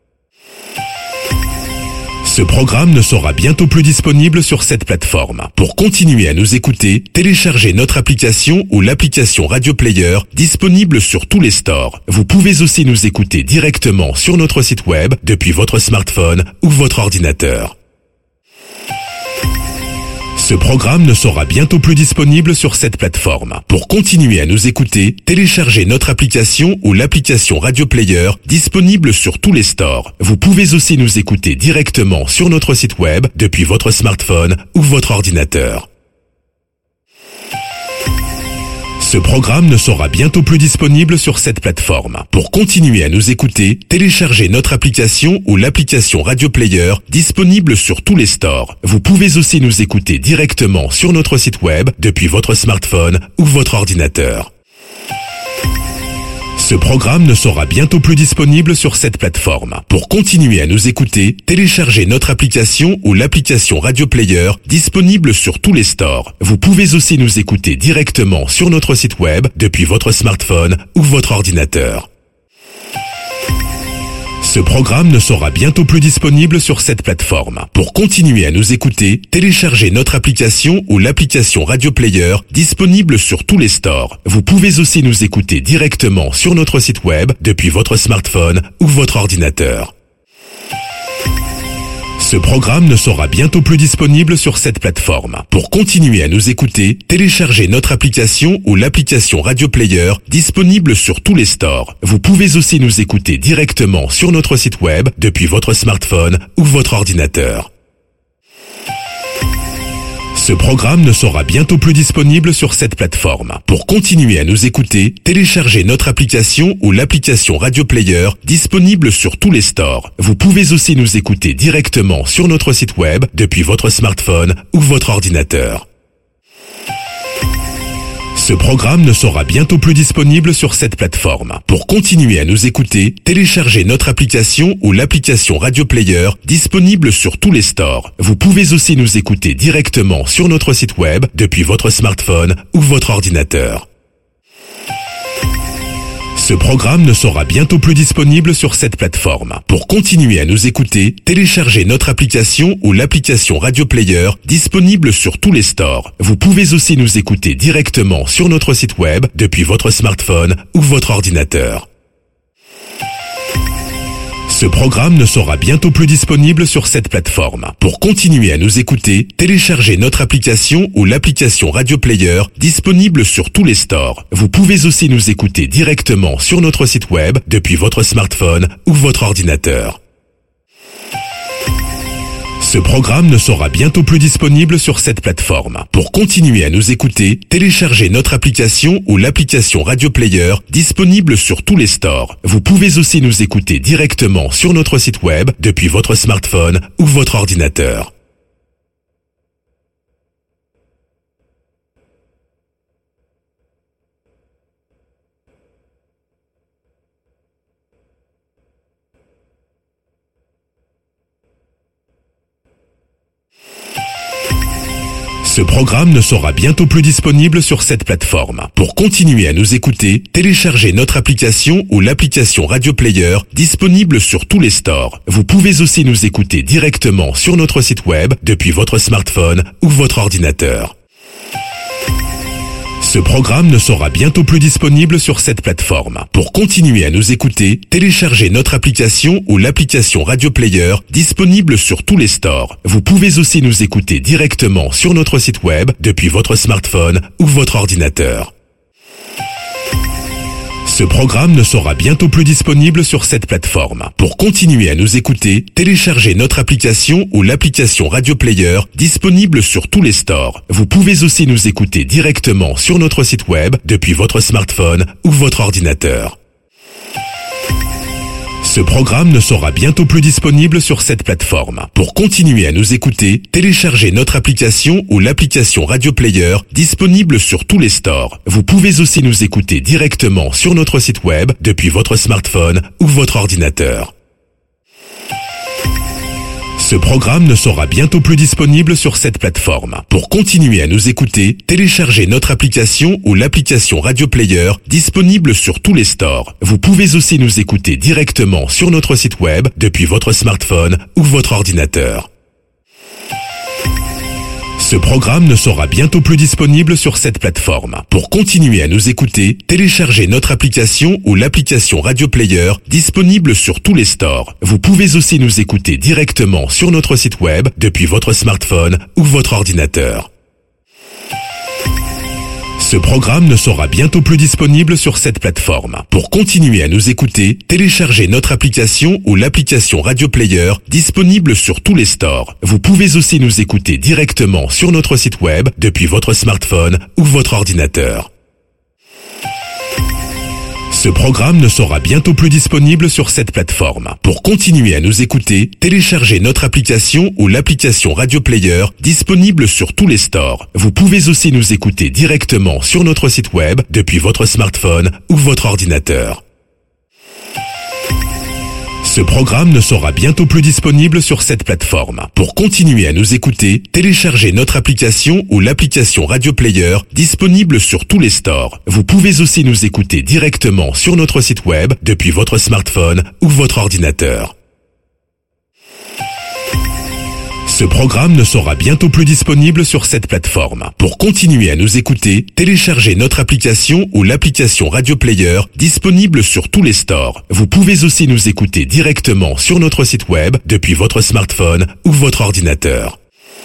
Ce programme ne sera bientôt plus disponible sur cette plateforme. Pour continuer à nous écouter, téléchargez notre application ou l'application Radio Player disponible sur tous les stores. Vous pouvez aussi nous écouter directement sur notre site web depuis votre smartphone ou votre ordinateur. Ce programme ne sera bientôt plus disponible sur cette plateforme. Pour continuer à nous écouter, téléchargez notre application ou l'application Radio Player disponible sur tous les stores. Vous pouvez aussi nous écouter directement sur notre site web depuis votre smartphone ou votre ordinateur. Ce programme ne sera bientôt plus disponible sur cette plateforme. Pour continuer à nous écouter, téléchargez notre application ou l'application Radio Player disponible sur tous les stores. Vous pouvez aussi nous écouter directement sur notre site web depuis votre smartphone ou votre ordinateur. Ce programme ne sera bientôt plus disponible sur cette plateforme. Pour continuer à nous écouter, téléchargez notre application ou l'application Radio Player disponible sur tous les stores. Vous pouvez aussi nous écouter directement sur notre site web depuis votre smartphone ou votre ordinateur. Ce programme ne sera bientôt plus disponible sur cette plateforme. Pour continuer à nous écouter, téléchargez notre application ou l'application Radio Player disponible sur tous les stores. Vous pouvez aussi nous écouter directement sur notre site web depuis votre smartphone ou votre ordinateur. Ce programme ne sera bientôt plus disponible sur cette plateforme. Pour continuer à nous écouter, téléchargez notre application ou l'application Radio Player disponible sur tous les stores. Vous pouvez aussi nous écouter directement sur notre site web depuis votre smartphone ou votre ordinateur. Ce programme ne sera bientôt plus disponible sur cette plateforme. Pour continuer à nous écouter, téléchargez notre application ou l'application Radio Player disponible sur tous les stores. Vous pouvez aussi nous écouter directement sur notre site web depuis votre smartphone ou votre ordinateur. Ce programme ne sera bientôt plus disponible sur cette plateforme. Pour continuer à nous écouter, téléchargez notre application ou l'application Radio Player disponible sur tous les stores. Vous pouvez aussi nous écouter directement sur notre site web depuis votre smartphone ou votre ordinateur. Ce programme ne sera bientôt plus disponible sur cette plateforme. Pour continuer à nous écouter, téléchargez notre application ou l'application Radio Player disponible sur tous les stores. Vous pouvez aussi nous écouter directement sur notre site web depuis votre smartphone ou votre ordinateur. Ce programme ne sera bientôt plus disponible sur cette plateforme. Pour continuer à nous écouter, téléchargez notre application ou l'application Radio Player disponible sur tous les stores. Vous pouvez aussi nous écouter directement sur notre site web depuis votre smartphone ou votre ordinateur. Ce programme ne sera bientôt plus disponible sur cette plateforme. Pour continuer à nous écouter, téléchargez notre application ou l'application Radio Player disponible sur tous les stores. Vous pouvez aussi nous écouter directement sur notre site web depuis votre smartphone ou votre ordinateur. Ce programme ne sera bientôt plus disponible sur cette plateforme. Pour continuer à nous écouter, téléchargez notre application ou l'application Radio Player disponible sur tous les stores. Vous pouvez aussi nous écouter directement sur notre site web depuis votre smartphone ou votre ordinateur. Ce programme ne sera bientôt plus disponible sur cette plateforme. Pour continuer à nous écouter, téléchargez notre application ou l'application Radio Player disponible sur tous les stores. Vous pouvez aussi nous écouter directement sur notre site web depuis votre smartphone ou votre ordinateur. Ce programme ne sera bientôt plus disponible sur cette plateforme. Pour continuer à nous écouter, téléchargez notre application ou l'application Radio Player disponible sur tous les stores. Vous pouvez aussi nous écouter directement sur notre site web depuis votre smartphone ou votre ordinateur. Ce programme ne sera bientôt plus disponible sur cette plateforme. Pour continuer à nous écouter, téléchargez notre application ou l'application Radio Player disponible sur tous les stores. Vous pouvez aussi nous écouter directement sur notre site web depuis votre smartphone ou votre ordinateur. Ce programme ne sera bientôt plus disponible sur cette plateforme. Pour continuer à nous écouter, téléchargez notre application ou l'application Radio Player disponible sur tous les stores. Vous pouvez aussi nous écouter directement sur notre site web depuis votre smartphone ou votre ordinateur. Ce programme ne sera bientôt plus disponible sur cette plateforme. Pour continuer à nous écouter, téléchargez notre application ou l'application Radio Player disponible sur tous les stores. Vous pouvez aussi nous écouter directement sur notre site web depuis votre smartphone ou votre ordinateur. Ce programme ne sera bientôt plus disponible sur cette plateforme. Pour continuer à nous écouter, téléchargez notre application ou l'application Radio Player disponible sur tous les stores. Vous pouvez aussi nous écouter directement sur notre site web depuis votre smartphone ou votre ordinateur. Ce programme ne sera bientôt plus disponible sur cette plateforme. Pour continuer à nous écouter, téléchargez notre application ou l'application Radio Player disponible sur tous les stores. Vous pouvez aussi nous écouter directement sur notre site web depuis votre smartphone ou votre ordinateur. Ce programme ne sera bientôt plus disponible sur cette plateforme. Pour continuer à nous écouter, téléchargez notre application ou l'application Radio Player disponible sur tous les stores. Vous pouvez aussi nous écouter directement sur notre site web depuis votre smartphone ou votre ordinateur. Ce programme ne sera bientôt plus disponible sur cette plateforme. Pour continuer à nous écouter, téléchargez notre application ou l'application Radio Player disponible sur tous les stores. Vous pouvez aussi nous écouter directement sur notre site web depuis votre smartphone ou votre ordinateur.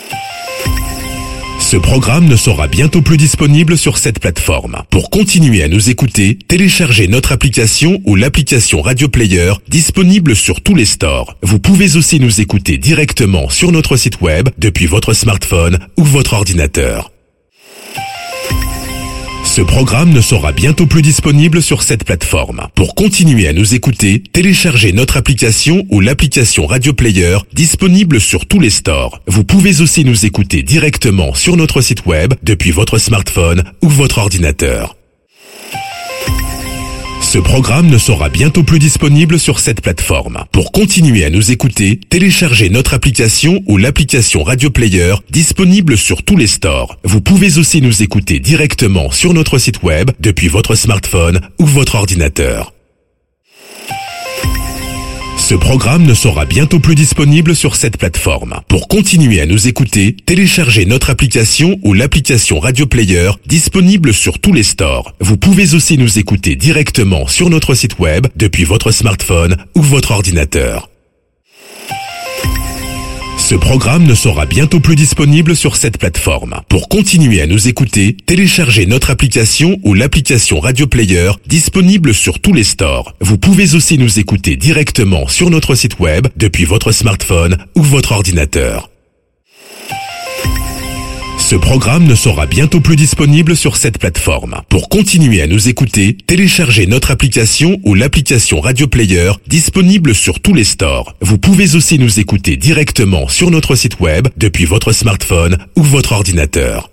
Ce programme ne sera bientôt plus disponible sur cette plateforme. Pour continuer à nous écouter, téléchargez notre application ou l'application Radio Player disponible sur tous les stores. Vous pouvez aussi nous écouter directement sur notre site web depuis votre smartphone ou votre ordinateur. Ce programme ne sera bientôt plus disponible sur cette plateforme. Pour continuer à nous écouter, téléchargez notre application ou l'application Radio Player disponible sur tous les stores. Vous pouvez aussi nous écouter directement sur notre site web depuis votre smartphone ou votre ordinateur. Ce programme ne sera bientôt plus disponible sur cette plateforme. Pour continuer à nous écouter, téléchargez notre application ou l'application Radio Player disponible sur tous les stores. Vous pouvez aussi nous écouter directement sur notre site web depuis votre smartphone ou votre ordinateur. Ce programme ne sera bientôt plus disponible sur cette plateforme. Pour continuer à nous écouter, téléchargez notre application ou l'application Radio Player disponible sur tous les stores. Vous pouvez aussi nous écouter directement sur notre site web depuis votre smartphone ou votre ordinateur. Ce programme ne sera bientôt plus disponible sur cette plateforme. Pour continuer à nous écouter, téléchargez notre application ou l'application Radio Player disponible sur tous les stores. Vous pouvez aussi nous écouter directement sur notre site web depuis votre smartphone ou votre ordinateur. Ce programme ne sera bientôt plus disponible sur cette plateforme. Pour continuer à nous écouter, téléchargez notre application ou l'application Radio Player disponible sur tous les stores. Vous pouvez aussi nous écouter directement sur notre site web depuis votre smartphone ou votre ordinateur.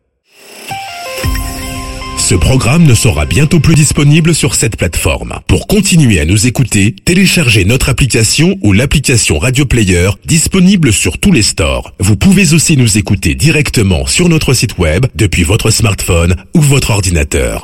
Ce programme ne sera bientôt plus disponible sur cette plateforme. Pour continuer à nous écouter, téléchargez notre application ou l'application Radio Player disponible sur tous les stores. Vous pouvez aussi nous écouter directement sur notre site web depuis votre smartphone ou votre ordinateur.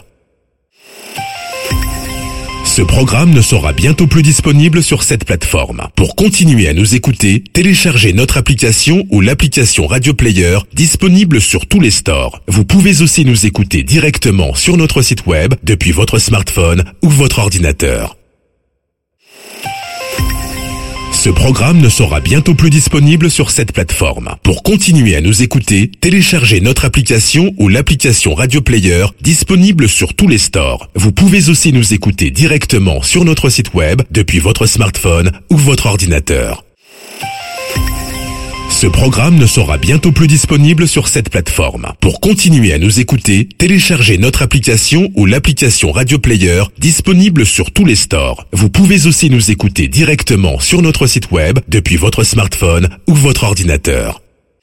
Ce programme ne sera bientôt plus disponible sur cette plateforme. Pour continuer à nous écouter, téléchargez notre application ou l'application Radio Player disponible sur tous les stores. Vous pouvez aussi nous écouter directement sur notre site web depuis votre smartphone ou votre ordinateur. Ce programme ne sera bientôt plus disponible sur cette plateforme. Pour continuer à nous écouter, téléchargez notre application ou l'application Radio Player disponible sur tous les stores. Vous pouvez aussi nous écouter directement sur notre site web depuis votre smartphone ou votre ordinateur. Ce programme ne sera bientôt plus disponible sur cette plateforme. Pour continuer à nous écouter, téléchargez notre application ou l'application Radio Player disponible sur tous les stores. Vous pouvez aussi nous écouter directement sur notre site web depuis votre smartphone ou votre ordinateur.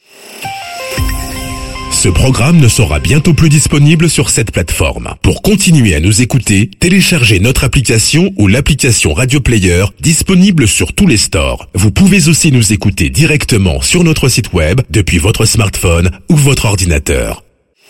Ce programme ne sera bientôt plus disponible sur cette plateforme. Pour continuer à nous écouter, téléchargez notre application ou l'application Radio Player disponible sur tous les stores. Vous pouvez aussi nous écouter directement sur notre site web depuis votre smartphone ou votre ordinateur.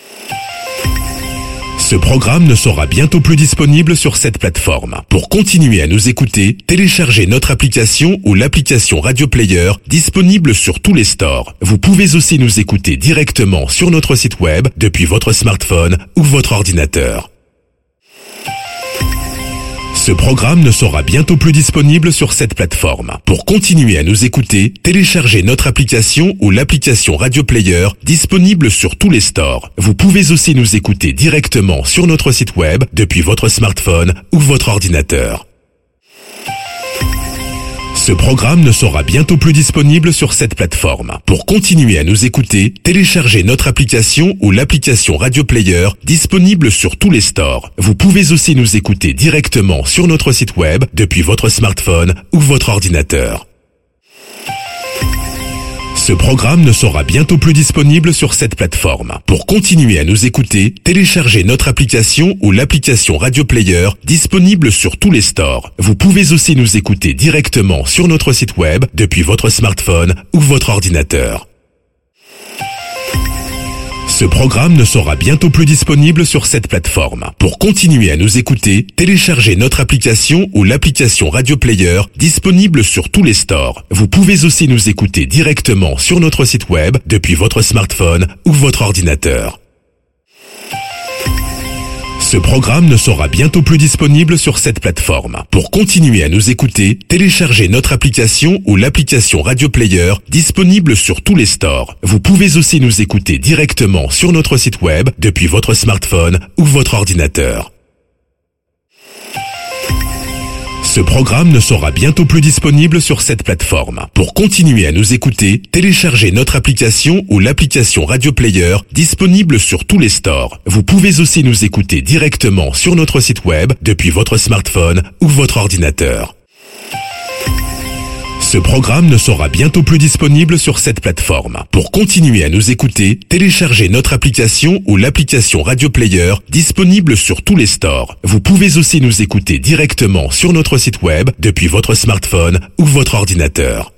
Ce programme ne sera bientôt plus disponible sur cette plateforme. Pour continuer à nous écouter, téléchargez notre application ou l'application Radio Player disponible sur tous les stores. Vous pouvez aussi nous écouter directement sur notre site web depuis votre smartphone ou votre ordinateur. Ce programme ne sera bientôt plus disponible sur cette plateforme. Pour continuer à nous écouter, téléchargez notre application ou l'application Radio Player disponible sur tous les stores. Vous pouvez aussi nous écouter directement sur notre site web depuis votre smartphone ou votre ordinateur. Ce programme ne sera bientôt plus disponible sur cette plateforme. Pour continuer à nous écouter, téléchargez notre application ou l'application Radio Player disponible sur tous les stores. Vous pouvez aussi nous écouter directement sur notre site web depuis votre smartphone ou votre ordinateur. Ce programme ne sera bientôt plus disponible sur cette plateforme. Pour continuer à nous écouter, téléchargez notre application ou l'application Radio Player disponible sur tous les stores. Vous pouvez aussi nous écouter directement sur notre site web depuis votre smartphone ou votre ordinateur. Ce programme ne sera bientôt plus disponible sur cette plateforme. Pour continuer à nous écouter, téléchargez notre application ou l'application Radio Player disponible sur tous les stores. Vous pouvez aussi nous écouter directement sur notre site web depuis votre smartphone ou votre ordinateur. Ce programme ne sera bientôt plus disponible sur cette plateforme. Pour continuer à nous écouter, téléchargez notre application ou l'application Radio Player disponible sur tous les stores. Vous pouvez aussi nous écouter directement sur notre site web depuis votre smartphone ou votre ordinateur. Ce programme ne sera bientôt plus disponible sur cette plateforme. Pour continuer à nous écouter, téléchargez notre application ou l'application Radio Player disponible sur tous les stores. Vous pouvez aussi nous écouter directement sur notre site web depuis votre smartphone ou votre ordinateur. Ce programme ne sera bientôt plus disponible sur cette plateforme. Pour continuer à nous écouter, téléchargez notre application ou l'application Radio Player disponible sur tous les stores. Vous pouvez aussi nous écouter directement sur notre site web depuis votre smartphone ou votre ordinateur.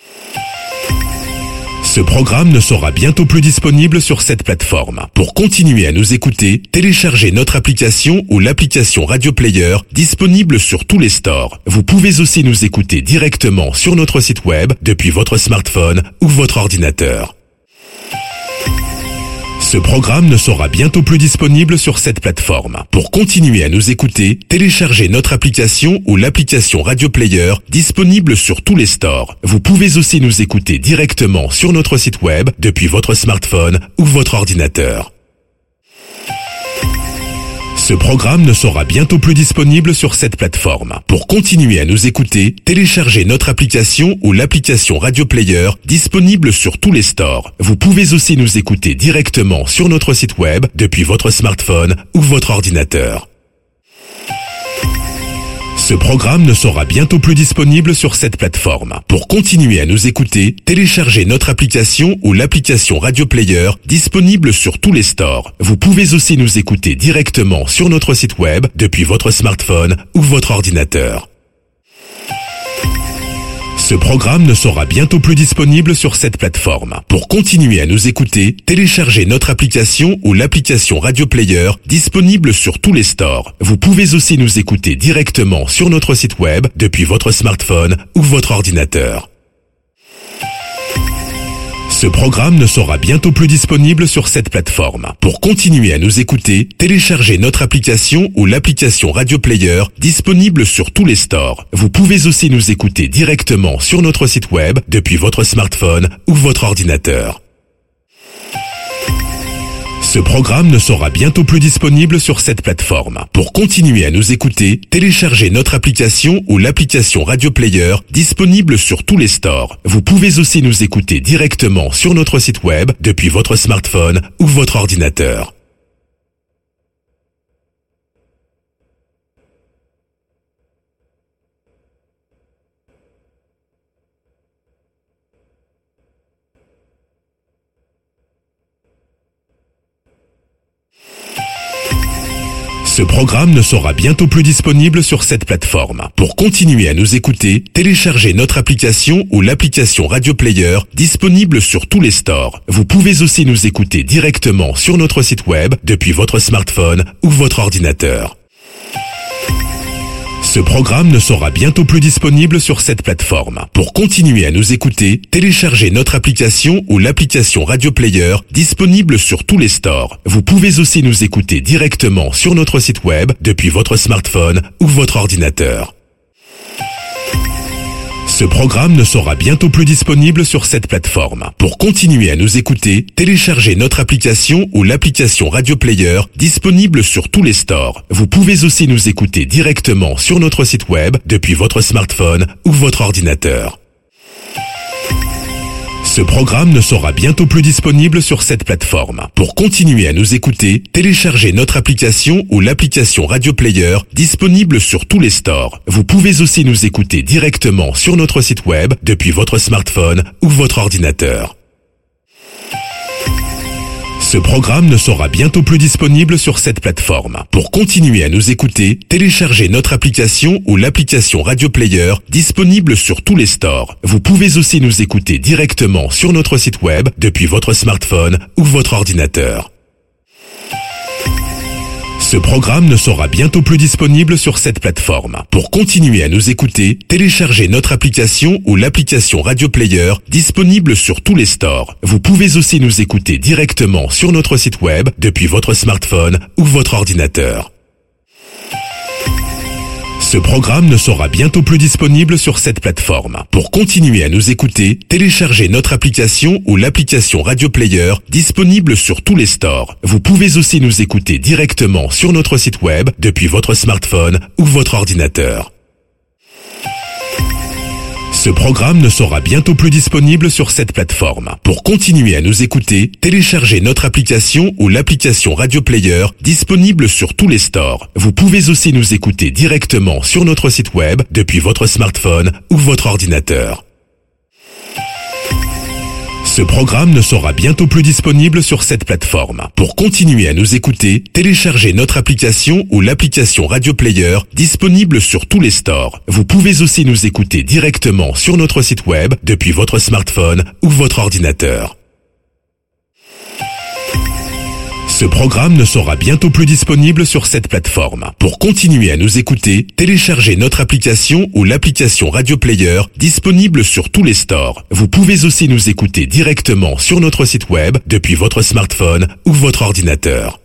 Ce programme ne sera bientôt plus disponible sur cette plateforme. Pour continuer à nous écouter, téléchargez notre application ou l'application Radio Player disponible sur tous les stores. Vous pouvez aussi nous écouter directement sur notre site web depuis votre smartphone ou votre ordinateur. Ce programme ne sera bientôt plus disponible sur cette plateforme. Pour continuer à nous écouter, téléchargez notre application ou l'application Radio Player disponible sur tous les stores. Vous pouvez aussi nous écouter directement sur notre site web depuis votre smartphone ou votre ordinateur. Ce programme ne sera bientôt plus disponible sur cette plateforme. Pour continuer à nous écouter, téléchargez notre application ou l'application Radio Player disponible sur tous les stores. Vous pouvez aussi nous écouter directement sur notre site web depuis votre smartphone ou votre ordinateur. Ce programme ne sera bientôt plus disponible sur cette plateforme. Pour continuer à nous écouter, téléchargez notre application ou l'application Radio Player disponible sur tous les stores. Vous pouvez aussi nous écouter directement sur notre site web depuis votre smartphone ou votre ordinateur. Ce programme ne sera bientôt plus disponible sur cette plateforme. Pour continuer à nous écouter, téléchargez notre application ou l'application Radio Player disponible sur tous les stores. Vous pouvez aussi nous écouter directement sur notre site web depuis votre smartphone ou votre ordinateur. Ce programme ne sera bientôt plus disponible sur cette plateforme. Pour continuer à nous écouter, téléchargez notre application ou l'application Radio Player disponible sur tous les stores. Vous pouvez aussi nous écouter directement sur notre site web depuis votre smartphone ou votre ordinateur. Ce programme ne sera bientôt plus disponible sur cette plateforme. Pour continuer à nous écouter, téléchargez notre application ou l'application Radio Player disponible sur tous les stores. Vous pouvez aussi nous écouter directement sur notre site web depuis votre smartphone ou votre ordinateur. Ce programme ne sera bientôt plus disponible sur cette plateforme. Pour continuer à nous écouter, téléchargez notre application ou l'application Radio Player disponible sur tous les stores. Vous pouvez aussi nous écouter directement sur notre site web depuis votre smartphone ou votre ordinateur. Ce programme ne sera bientôt plus disponible sur cette plateforme. Pour continuer à nous écouter, téléchargez notre application ou l'application Radio Player disponible sur tous les stores. Vous pouvez aussi nous écouter directement sur notre site web depuis votre smartphone ou votre ordinateur. Ce programme ne sera bientôt plus disponible sur cette plateforme. Pour continuer à nous écouter, téléchargez notre application ou l'application Radio Player disponible sur tous les stores. Vous pouvez aussi nous écouter directement sur notre site web depuis votre smartphone ou votre ordinateur. Ce programme ne sera bientôt plus disponible sur cette plateforme. Pour continuer à nous écouter, téléchargez notre application ou l'application Radio Player disponible sur tous les stores. Vous pouvez aussi nous écouter directement sur notre site web depuis votre smartphone ou votre ordinateur. Ce programme ne sera bientôt plus disponible sur cette plateforme. Pour continuer à nous écouter, téléchargez notre application ou l'application Radio Player disponible sur tous les stores. Vous pouvez aussi nous écouter directement sur notre site web depuis votre smartphone ou votre ordinateur. Ce programme ne sera bientôt plus disponible sur cette plateforme. Pour continuer à nous écouter, téléchargez notre application ou l'application Radio Player disponible sur tous les stores. Vous pouvez aussi nous écouter directement sur notre site web depuis votre smartphone ou votre ordinateur. Ce programme ne sera bientôt plus disponible sur cette plateforme. Pour continuer à nous écouter, téléchargez notre application ou l'application Radio Player disponible sur tous les stores. Vous pouvez aussi nous écouter directement sur notre site web depuis votre smartphone ou votre ordinateur. Ce programme ne sera bientôt plus disponible sur cette plateforme. Pour continuer à nous écouter, téléchargez notre application ou l'application Radio Player disponible sur tous les stores. Vous pouvez aussi nous écouter directement sur notre site web depuis votre smartphone ou votre ordinateur. Ce programme ne sera bientôt plus disponible sur cette plateforme. Pour continuer à nous écouter, téléchargez notre application ou l'application Radio Player disponible sur tous les stores. Vous pouvez aussi nous écouter directement sur notre site web depuis votre smartphone ou votre ordinateur. Ce programme ne sera bientôt plus disponible sur cette plateforme. Pour continuer à nous écouter, téléchargez notre application ou l'application Radio Player disponible sur tous les stores. Vous pouvez aussi nous écouter directement sur notre site web depuis votre smartphone ou votre ordinateur.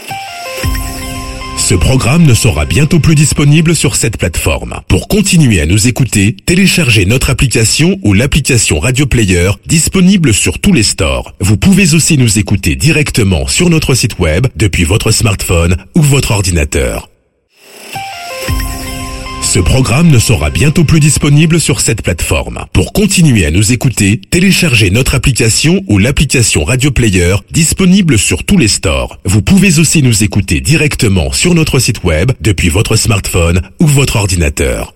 Ce programme ne sera bientôt plus disponible sur cette plateforme. Pour continuer à nous écouter, téléchargez notre application ou l'application Radio Player disponible sur tous les stores. Vous pouvez aussi nous écouter directement sur notre site web depuis votre smartphone ou votre ordinateur. Ce programme ne sera bientôt plus disponible sur cette plateforme. Pour continuer à nous écouter, téléchargez notre application ou l'application Radio Player disponible sur tous les stores. Vous pouvez aussi nous écouter directement sur notre site web depuis votre smartphone ou votre ordinateur.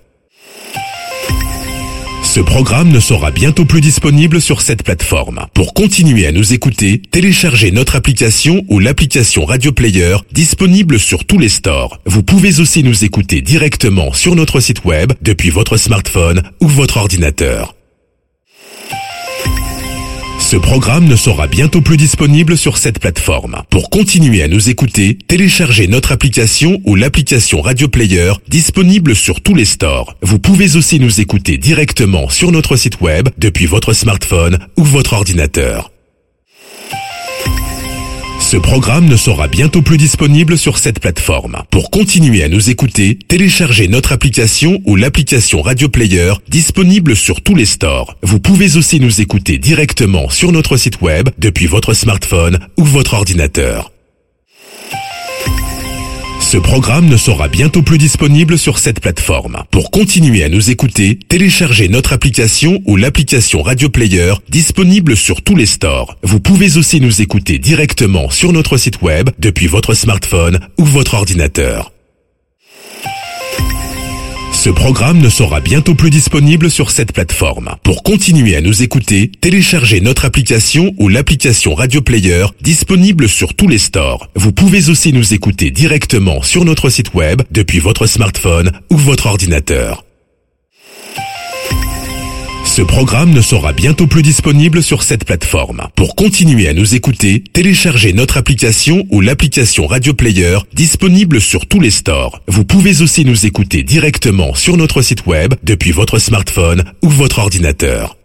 Ce programme ne sera bientôt plus disponible sur cette plateforme. Pour continuer à nous écouter, téléchargez notre application ou l'application Radio Player disponible sur tous les stores. Vous pouvez aussi nous écouter directement sur notre site web depuis votre smartphone ou votre ordinateur. Ce programme ne sera bientôt plus disponible sur cette plateforme. Pour continuer à nous écouter, téléchargez notre application ou l'application Radio Player disponible sur tous les stores. Vous pouvez aussi nous écouter directement sur notre site web depuis votre smartphone ou votre ordinateur. Ce programme ne sera bientôt plus disponible sur cette plateforme. Pour continuer à nous écouter, téléchargez notre application ou l'application Radio Player disponible sur tous les stores. Vous pouvez aussi nous écouter directement sur notre site web depuis votre smartphone ou votre ordinateur. Ce programme ne sera bientôt plus disponible sur cette plateforme. Pour continuer à nous écouter, téléchargez notre application ou l'application Radio Player disponible sur tous les stores. Vous pouvez aussi nous écouter directement sur notre site web depuis votre smartphone ou votre ordinateur. Ce programme ne sera bientôt plus disponible sur cette plateforme. Pour continuer à nous écouter, téléchargez notre application ou l'application Radio Player disponible sur tous les stores. Vous pouvez aussi nous écouter directement sur notre site web depuis votre smartphone ou votre ordinateur. Ce programme ne sera bientôt plus disponible sur cette plateforme. Pour continuer à nous écouter, téléchargez notre application ou l'application Radio Player disponible sur tous les stores. Vous pouvez aussi nous écouter directement sur notre site web depuis votre smartphone ou votre ordinateur.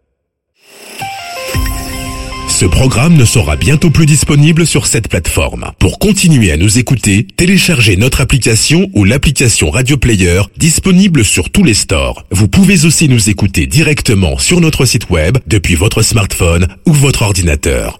Ce programme ne sera bientôt plus disponible sur cette plateforme. Pour continuer à nous écouter, téléchargez notre application ou l'application Radio Player disponible sur tous les stores. Vous pouvez aussi nous écouter directement sur notre site web depuis votre smartphone ou votre ordinateur.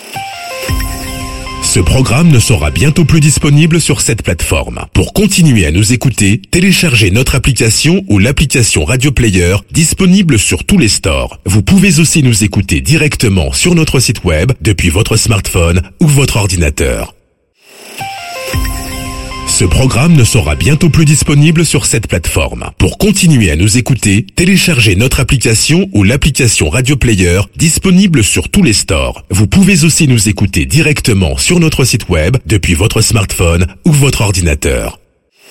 Ce programme ne sera bientôt plus disponible sur cette plateforme. Pour continuer à nous écouter, téléchargez notre application ou l'application Radio Player disponible sur tous les stores. Vous pouvez aussi nous écouter directement sur notre site web depuis votre smartphone ou votre ordinateur. Ce programme ne sera bientôt plus disponible sur cette plateforme. Pour continuer à nous écouter, téléchargez notre application ou l'application Radio Player disponible sur tous les stores. Vous pouvez aussi nous écouter directement sur notre site web depuis votre smartphone ou votre ordinateur.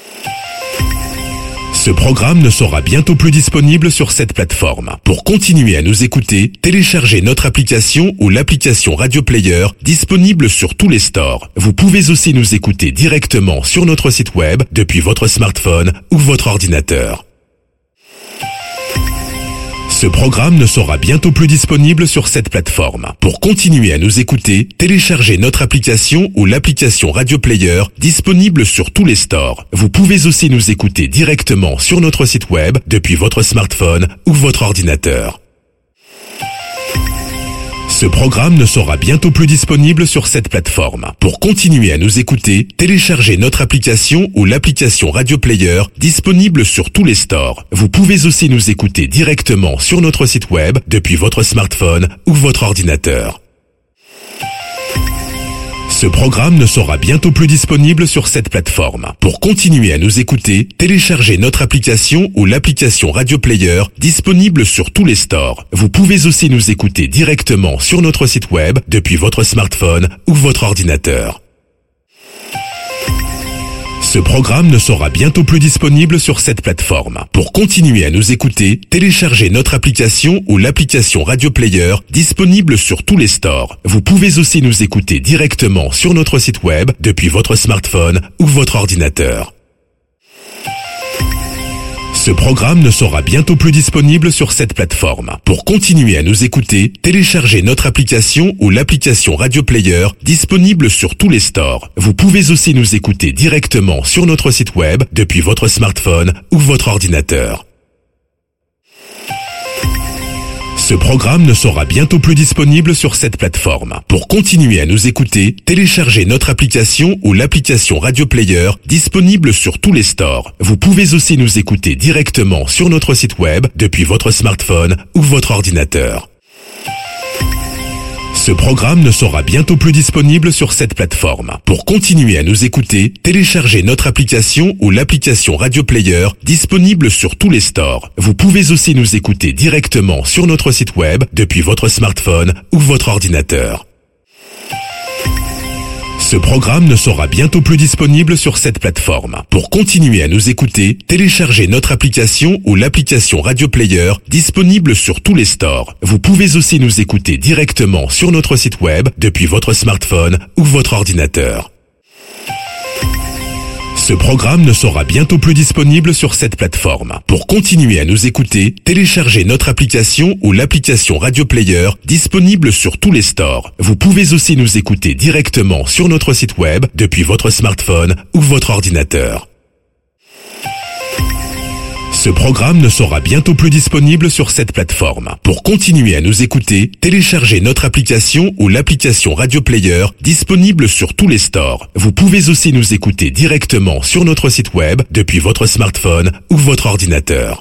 Ce programme ne sera bientôt plus disponible sur cette plateforme. Pour continuer à nous écouter, téléchargez notre application ou l'application Radio Player disponible sur tous les stores. Vous pouvez aussi nous écouter directement sur notre site web depuis votre smartphone ou votre ordinateur. Ce programme ne sera bientôt plus disponible sur cette plateforme. Pour continuer à nous écouter, téléchargez notre application ou l'application Radio Player disponible sur tous les stores. Vous pouvez aussi nous écouter directement sur notre site web depuis votre smartphone ou votre ordinateur. Ce programme ne sera bientôt plus disponible sur cette plateforme. Pour continuer à nous écouter, téléchargez notre application ou l'application Radio Player disponible sur tous les stores. Vous pouvez aussi nous écouter directement sur notre site web depuis votre smartphone ou votre ordinateur. Ce programme ne sera bientôt plus disponible sur cette plateforme. Pour continuer à nous écouter, téléchargez notre application ou l'application Radio Player disponible sur tous les stores. Vous pouvez aussi nous écouter directement sur notre site web depuis votre smartphone ou votre ordinateur. Ce programme ne sera bientôt plus disponible sur cette plateforme. Pour continuer à nous écouter, téléchargez notre application ou l'application Radio Player disponible sur tous les stores. Vous pouvez aussi nous écouter directement sur notre site web depuis votre smartphone ou votre ordinateur. Ce programme ne sera bientôt plus disponible sur cette plateforme. Pour continuer à nous écouter, téléchargez notre application ou l'application Radio Player disponible sur tous les stores. Vous pouvez aussi nous écouter directement sur notre site web depuis votre smartphone ou votre ordinateur. Ce programme ne sera bientôt plus disponible sur cette plateforme. Pour continuer à nous écouter, téléchargez notre application ou l'application Radio Player disponible sur tous les stores. Vous pouvez aussi nous écouter directement sur notre site web depuis votre smartphone ou votre ordinateur. Ce programme ne sera bientôt plus disponible sur cette plateforme. Pour continuer à nous écouter, téléchargez notre application ou l'application Radio Player disponible sur tous les stores. Vous pouvez aussi nous écouter directement sur notre site web depuis votre smartphone ou votre ordinateur. Ce programme ne sera bientôt plus disponible sur cette plateforme. Pour continuer à nous écouter, téléchargez notre application ou l'application Radio Player disponible sur tous les stores. Vous pouvez aussi nous écouter directement sur notre site web depuis votre smartphone ou votre ordinateur. Ce programme ne sera bientôt plus disponible sur cette plateforme. Pour continuer à nous écouter, téléchargez notre application ou l'application Radio Player disponible sur tous les stores. Vous pouvez aussi nous écouter directement sur notre site web depuis votre smartphone ou votre ordinateur. Ce programme ne sera bientôt plus disponible sur cette plateforme. Pour continuer à nous écouter, téléchargez notre application ou l'application Radio Player disponible sur tous les stores. Vous pouvez aussi nous écouter directement sur notre site web depuis votre smartphone ou votre ordinateur.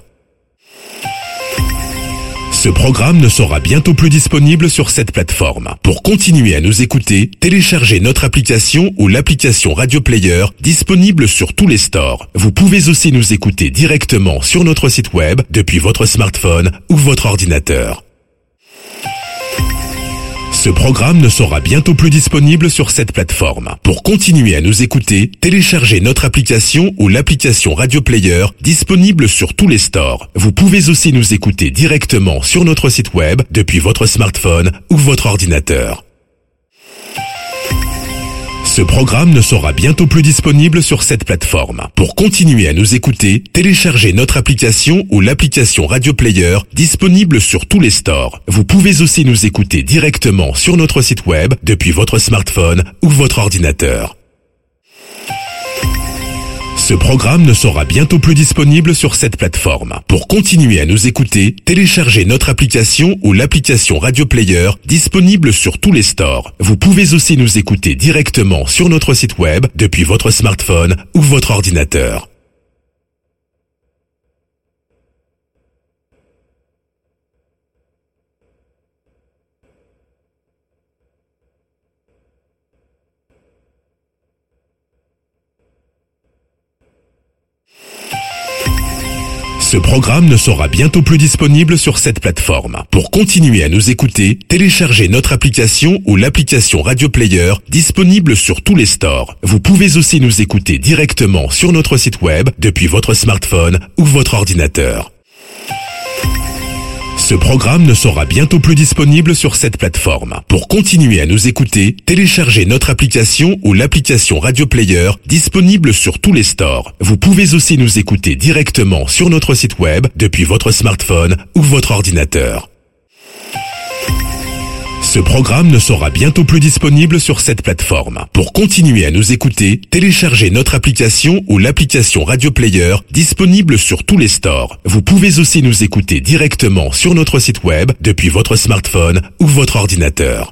Ce programme ne sera bientôt plus disponible sur cette plateforme. Pour continuer à nous écouter, téléchargez notre application ou l'application Radio Player disponible sur tous les stores. Vous pouvez aussi nous écouter directement sur notre site web depuis votre smartphone ou votre ordinateur. Ce programme ne sera bientôt plus disponible sur cette plateforme. Pour continuer à nous écouter, téléchargez notre application ou l'application Radio Player disponible sur tous les stores. Vous pouvez aussi nous écouter directement sur notre site web depuis votre smartphone ou votre ordinateur. Ce programme ne sera bientôt plus disponible sur cette plateforme. Pour continuer à nous écouter, téléchargez notre application ou l'application Radio Player disponible sur tous les stores. Vous pouvez aussi nous écouter directement sur notre site web depuis votre smartphone ou votre ordinateur. Ce programme ne sera bientôt plus disponible sur cette plateforme. Pour continuer à nous écouter, téléchargez notre application ou l'application Radio Player disponible sur tous les stores. Vous pouvez aussi nous écouter directement sur notre site web depuis votre smartphone ou votre ordinateur. Ce programme ne sera bientôt plus disponible sur cette plateforme. Pour continuer à nous écouter, téléchargez notre application ou l'application Radio Player disponible sur tous les stores. Vous pouvez aussi nous écouter directement sur notre site web depuis votre smartphone ou votre ordinateur. Ce programme ne sera bientôt plus disponible sur cette plateforme. Pour continuer à nous écouter, téléchargez notre application ou l'application Radio Player disponible sur tous les stores. Vous pouvez aussi nous écouter directement sur notre site web depuis votre smartphone ou votre ordinateur. Ce Ce programme ne sera bientôt plus disponible sur cette plateforme. Pour continuer à nous écouter, téléchargez notre application ou l'application Radio Player disponible sur tous les stores. Vous pouvez aussi nous écouter directement sur notre site web depuis votre smartphone ou votre ordinateur.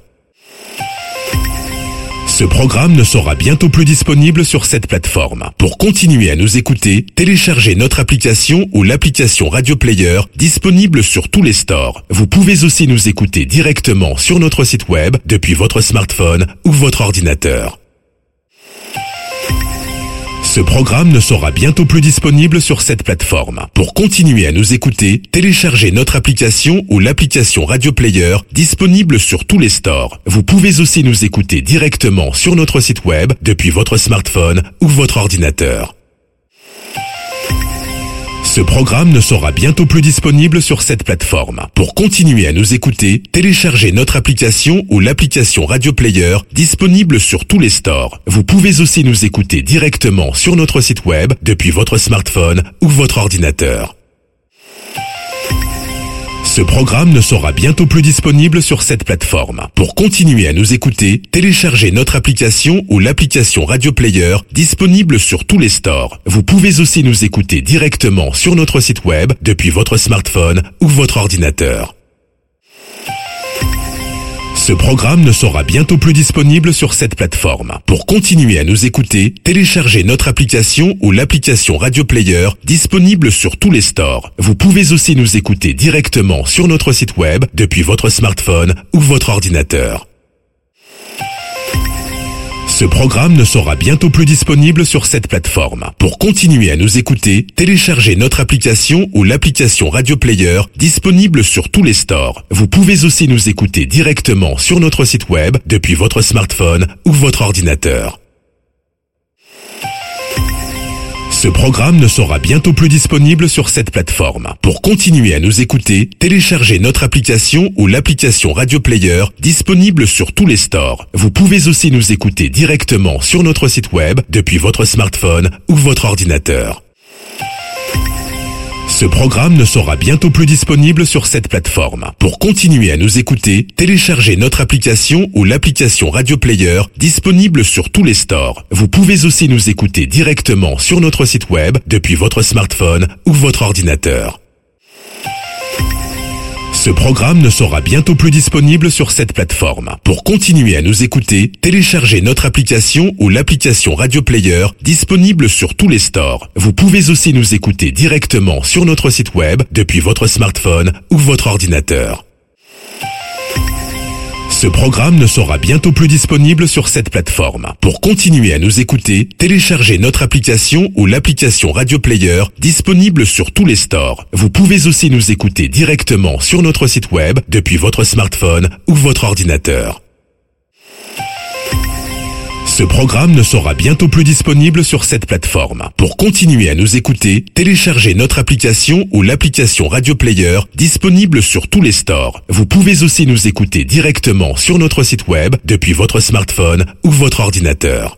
Ce programme ne sera bientôt plus disponible sur cette plateforme. Pour continuer à nous écouter, téléchargez notre application ou l'application Radio Player disponible sur tous les stores. Vous pouvez aussi nous écouter directement sur notre site web depuis votre smartphone ou votre ordinateur. Ce programme ne sera bientôt plus disponible sur cette plateforme. Pour continuer à nous écouter, téléchargez notre application ou l'application Radio Player disponible sur tous les stores. Vous pouvez aussi nous écouter directement sur notre site web depuis votre smartphone ou votre ordinateur. Ce programme ne sera bientôt plus disponible sur cette plateforme. Pour continuer à nous écouter, téléchargez notre application ou l'application Radio Player disponible sur tous les stores. Vous pouvez aussi nous écouter directement sur notre site web depuis votre smartphone ou votre ordinateur. Ce programme ne sera bientôt plus disponible sur cette plateforme. Pour continuer à nous écouter, téléchargez notre application ou l'application Radio Player disponible sur tous les stores. Vous pouvez aussi nous écouter directement sur notre site web depuis votre smartphone ou votre ordinateur. Ce programme ne sera bientôt plus disponible sur cette plateforme. Pour continuer à nous écouter, téléchargez notre application ou l'application Radio Player disponible sur tous les stores. Vous pouvez aussi nous écouter directement sur notre site web depuis votre smartphone ou votre ordinateur. Ce programme ne sera bientôt plus disponible sur cette plateforme. Pour continuer à nous écouter, téléchargez notre application ou l'application Radio Player disponible sur tous les stores. Vous pouvez aussi nous écouter directement sur notre site web depuis votre smartphone ou votre ordinateur. Ce programme ne sera bientôt plus disponible sur cette plateforme. Pour continuer à nous écouter, téléchargez notre application ou l'application Radio Player disponible sur tous les stores. Vous pouvez aussi nous écouter directement sur notre site web depuis votre smartphone ou votre ordinateur. Ce programme ne sera bientôt plus disponible sur cette plateforme. Pour continuer à nous écouter, téléchargez notre application ou l'application Radio Player disponible sur tous les stores. Vous pouvez aussi nous écouter directement sur notre site web depuis votre smartphone ou votre ordinateur. Ce programme ne sera bientôt plus disponible sur cette plateforme. Pour continuer à nous écouter, téléchargez notre application ou l'application Radio Player disponible sur tous les stores. Vous pouvez aussi nous écouter directement sur notre site web depuis votre smartphone ou votre ordinateur. Ce programme ne sera bientôt plus disponible sur cette plateforme. Pour continuer à nous écouter, téléchargez notre application ou l'application Radio Player disponible sur tous les stores. Vous pouvez aussi nous écouter directement sur notre site web depuis votre smartphone ou votre ordinateur. Ce programme ne sera bientôt plus disponible sur cette plateforme. Pour continuer à nous écouter, téléchargez notre application ou l'application Radio Player disponible sur tous les stores. Vous pouvez aussi nous écouter directement sur notre site web depuis votre smartphone ou votre ordinateur.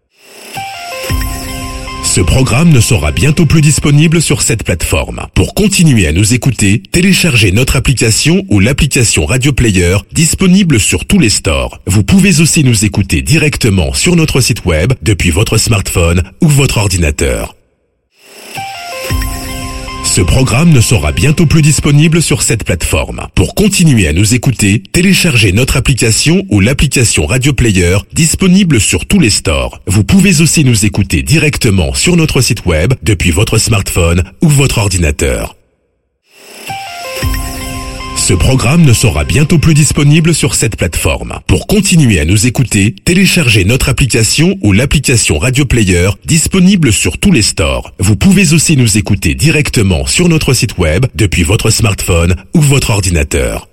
Ce programme ne sera bientôt plus disponible sur cette plateforme. Pour continuer à nous écouter, téléchargez notre application ou l'application Radio Player disponible sur tous les stores. Vous pouvez aussi nous écouter directement sur notre site web depuis votre smartphone ou votre ordinateur. Ce programme ne sera bientôt plus disponible sur cette plateforme. Pour continuer à nous écouter, téléchargez notre application ou l'application Radio Player disponible sur tous les stores. Vous pouvez aussi nous écouter directement sur notre site web depuis votre smartphone ou votre ordinateur. Ce programme ne sera bientôt plus disponible sur cette plateforme. Pour continuer à nous écouter, téléchargez notre application ou l'application Radio Player disponible sur tous les stores. Vous pouvez aussi nous écouter directement sur notre site web depuis votre smartphone ou votre ordinateur.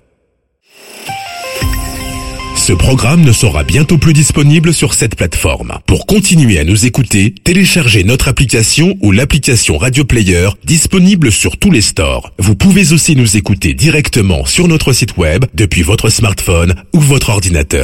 Ce programme ne sera bientôt plus disponible sur cette plateforme. Pour continuer à nous écouter, téléchargez notre application ou l'application Radio Player disponible sur tous les stores. Vous pouvez aussi nous écouter directement sur notre site web depuis votre smartphone ou votre ordinateur.